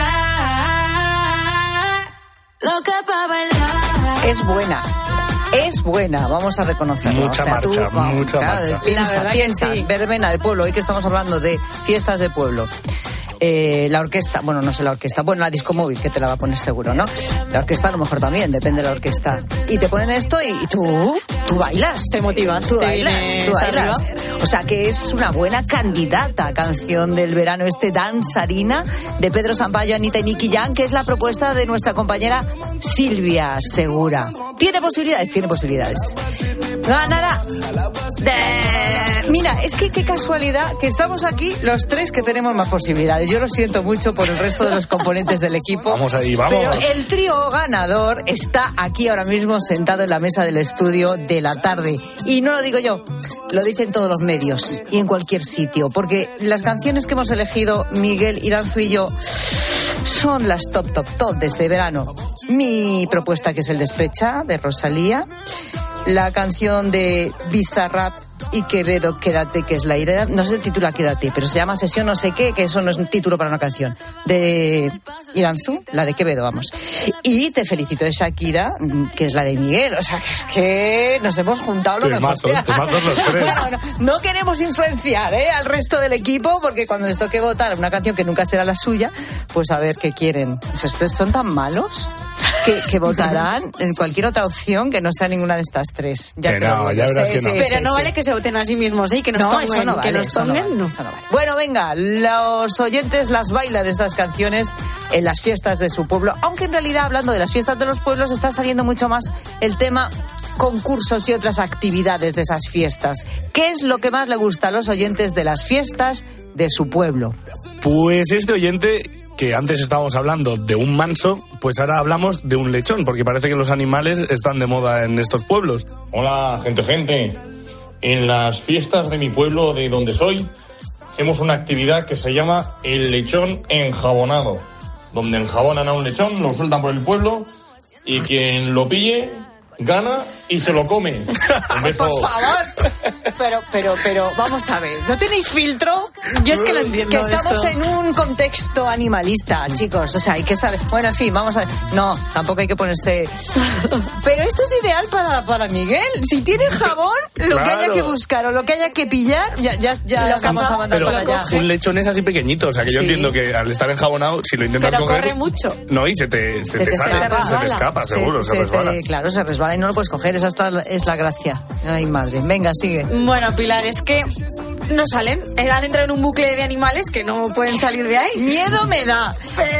Loca pa' bailar. Es buena. Es buena, vamos a reconocerlo. Mucha o sea, marcha, tú, vamos, mucha claro, marcha. Piensa, piensa, sí. Verbena de pueblo, hoy que estamos hablando de fiestas de pueblo. Eh, la orquesta, bueno, no sé la orquesta, bueno, la disco móvil, que te la va a poner seguro, ¿no? La orquesta a lo mejor también, depende de la orquesta. Y te ponen esto y, y tú, tú bailas. Te motivas. Tú te bailas, tú bailas. O sea que es una buena candidata a canción del verano, este Danzarina de Pedro Sampaio, Anita y Nicky Jam, que es la propuesta de nuestra compañera Silvia Segura. ¿Tiene posibilidades? Tiene posibilidades. Ganará. De... Mira, es que qué casualidad que estamos aquí los tres que tenemos más posibilidades. Yo lo siento mucho por el resto de los componentes del equipo. Vamos ahí, vamos. Pero el trío ganador está aquí ahora mismo sentado en la mesa del estudio de la tarde. Y no lo digo yo, lo dicen todos los medios y en cualquier sitio. Porque las canciones que hemos elegido, Miguel, Iranzu y yo, son las top, top, top de este verano. Mi propuesta, que es el Despecha, de Rosalía. la canción de Bizarrap y Quevedo, Quédate, que es la idea, no se titula Quédate, pero se llama Sesión no sé qué, que eso no es un título para una canción, de Iranzu, la de Quevedo, vamos. Y Te felicito de Shakira, que es la de Miguel, o sea, que es que nos hemos juntado lo mejor. Te mato los tres. Bueno, no, no queremos influenciar ¿eh? al resto del equipo, porque cuando les toque votar una canción que nunca será la suya, pues a ver qué quieren. ¿Estos son tan malos? Que, que votarán en cualquier otra opción que no sea ninguna de estas tres. Ya que te no, lo ya verás sí, que sí, no. sí, Pero sí, no sí. vale que se voten a sí mismos, ¿eh? Que nos No, tonguen, eso no vale, que nos eso no tonguen, vale, no. eso no vale. Bueno, venga, los oyentes las bailan estas canciones en las fiestas de su pueblo, aunque en realidad, hablando de las fiestas de los pueblos, está saliendo mucho más el tema concursos y otras actividades de esas fiestas. ¿Qué es lo que más le gusta a los oyentes de las fiestas de su pueblo? Pues este oyente, que antes estábamos hablando de un manso, pues ahora hablamos de un lechón, porque parece que los animales están de moda en estos pueblos. Hola, gente, gente. En las fiestas de mi pueblo, de donde soy, hacemos una actividad que se llama el lechón enjabonado, donde enjabonan a un lechón, lo sueltan por el pueblo y quien lo pille gana y se lo come. Un beso. Por favor. Pero, pero, pero, vamos a ver. ¿No tenéis filtro? Yo es que lo entiendo. Que estamos esto. en un contexto animalista, chicos. O sea, hay que saber. Bueno, en fin, vamos a ver. No, tampoco hay que ponerse. Pero esto es ideal para, para Miguel. Si tiene jabón, lo Claro. que haya que buscar o lo que haya que pillar, ya, ya, ya Lo lo vamos capaz, a mandar Pero para allá. un lechón es así pequeñito, o sea que yo Sí. entiendo que al estar enjabonado, si lo intentas Pero coger... corre mucho. No, y se te, se Se te te sale, escapa. se te escapa, Se- seguro, se, se resbala. te- claro, se resbala y no lo puedes coger. Esa está- es la gracia. Ay, madre. Venga, sigue. Bueno, Pilar, es que no salen. Eh, Han entrado en un bucle de animales que no pueden salir de ahí. Miedo me da.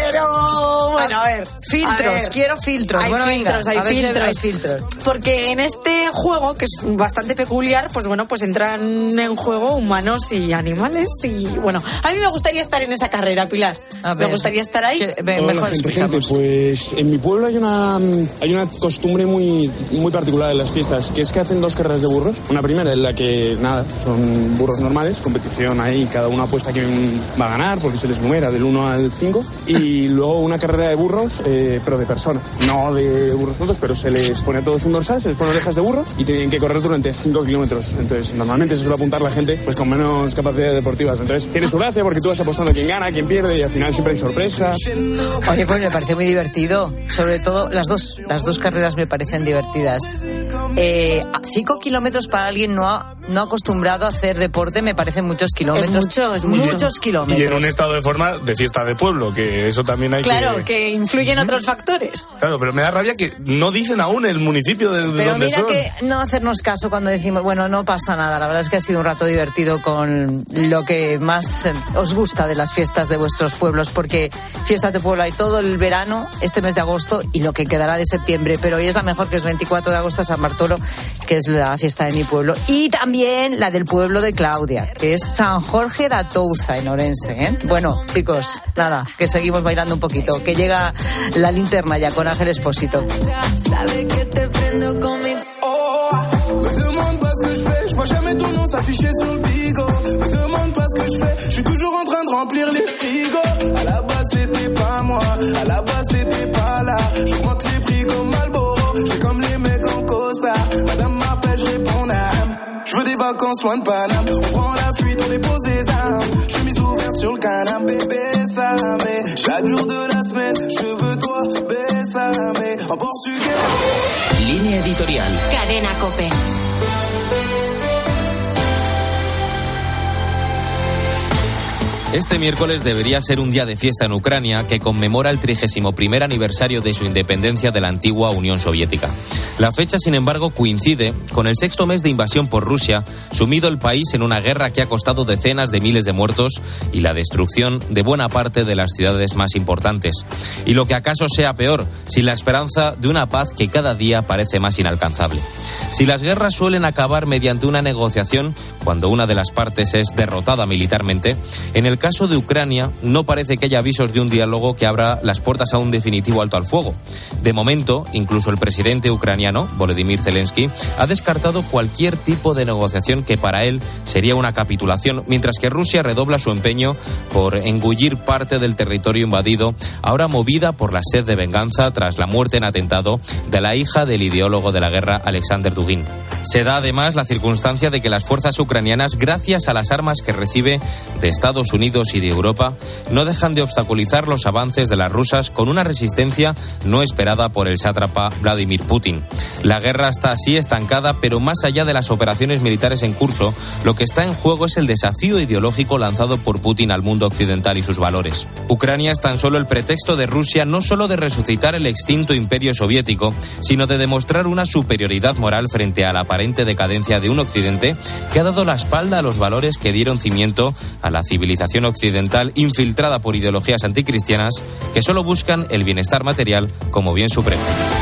Pero, bueno, a ver. Filtros, a ver. quiero filtros. Hay bueno, filtros, venga, hay a ver si filtros. hay filtros. Porque en este juego, que es bastante peculiar, pues bueno, pues entran en juego humanos y animales. Y bueno, a mí me gustaría estar en esa carrera, Pilar. A Me ver. gustaría estar ahí. Que- ve- Hola, mejor gente, gente, escuchamos. pues en mi pueblo hay una hay una costumbre muy muy particular en las fiestas, que es que hacen dos carreras de burros. Una primera en la que, nada, son burros normales, competición ahí, cada uno apuesta quién va a ganar, porque se les numera del uno al cinco. Y luego una carrera de burros, eh, pero de personas, no de burros tontos, pero se les pone a todos un dorsal, se les pone orejas de burros y tienen que correr durante cinco kilómetros. Entonces, normalmente se suele apuntar la gente pues con menos capacidades deportivas. Entonces, tiene su gracia porque tú vas apostando quién gana, quién pierde, y al final siempre hay sorpresa. Oye, pues me parece muy divertido. Sobre todo, las dos, las dos carreras me parecen divertidas. Eh, cinco kilómetros para alguien no, ha- no acostumbrado a hacer deporte me parecen muchos kilómetros. Es mucho, es mucho. Muchos kilómetros. Y en un estado de forma de fiesta de pueblo, que eso también hay Claro, que... que influyen otros factores. Claro, pero me da rabia que no dicen aún el municipio de, de Pero donde mira son. que no hacernos caso cuando decimos, bueno, no pasa nada. La verdad es que ha sido un rato divertido con lo que más eh, os gusta de las fiestas de vuestros pueblos, porque fiestas de pueblo hay todo el verano, este mes de agosto y lo que quedará de septiembre, pero hoy es la mejor, que es veinticuatro de agosto, San Bartolo, que es la fiesta de mi pueblo, y también la del pueblo de Claudia, que es San Jorge de Atouza, en Orense, ¿eh? Bueno, chicos, nada, que seguimos bailando un poquito, que llega la linterna ya con Ángel Espósito. Sabe que te prendo con mi... Me demande pas ce que je fais, je vois jamais ton nom s'afficher sur le bigot. Me demande pas ce que je fais, je suis toujours en train de remplir les frigos. À la base c'était pas moi, à la base t'étais pas là. Je monte les prix comme Marlboro, je fais comme les mecs en costard. Madame m'appelle, je réponds n'âme. Je veux des vacances loin de Paname. On prend la fuite, on dépose des armes. Chemise ouverte sur le canapé, bésame. Chaque jour de la semaine, je veux toi, bésame. En portugais. Línea editorial. Cadena COPE. Este miércoles debería ser un día de fiesta en Ucrania que conmemora el trigésimo primer aniversario de su independencia de la antigua Unión Soviética. La fecha, sin embargo, coincide con el sexto mes de invasión por Rusia, sumido el país en una guerra que ha costado decenas de miles de muertos y la destrucción de buena parte de las ciudades más importantes. Y lo que acaso sea peor, sin la esperanza de una paz que cada día parece más inalcanzable. Si las guerras suelen acabar mediante una negociación cuando una de las partes es derrotada militarmente, en el caso de Ucrania no parece que haya avisos de un diálogo que abra las puertas a un definitivo alto al fuego. De momento, incluso el presidente ucraniano, Volodymyr Zelensky, ha descartado cualquier tipo de negociación que para él sería una capitulación, mientras que Rusia redobla su empeño por engullir parte del territorio invadido, ahora movida por la sed de venganza tras la muerte en atentado de la hija del ideólogo de la guerra, Alexander Dugin. Se da además la circunstancia de que las fuerzas ucranianas, gracias a las armas que recibe de Estados Unidos y de Europa, no dejan de obstaculizar los avances de las rusas con una resistencia no esperada por el sátrapa Vladimir Putin. La guerra está así estancada, pero más allá de las operaciones militares en curso, lo que está en juego es el desafío ideológico lanzado por Putin al mundo occidental y sus valores. Ucrania es tan solo el pretexto de Rusia no solo de resucitar el extinto imperio soviético, sino de demostrar una superioridad moral frente a la aparente decadencia de un occidente que ha dado la espalda a los valores que dieron cimiento a la civilización occidental, infiltrada por ideologías anticristianas que solo buscan el bienestar material como bien supremo.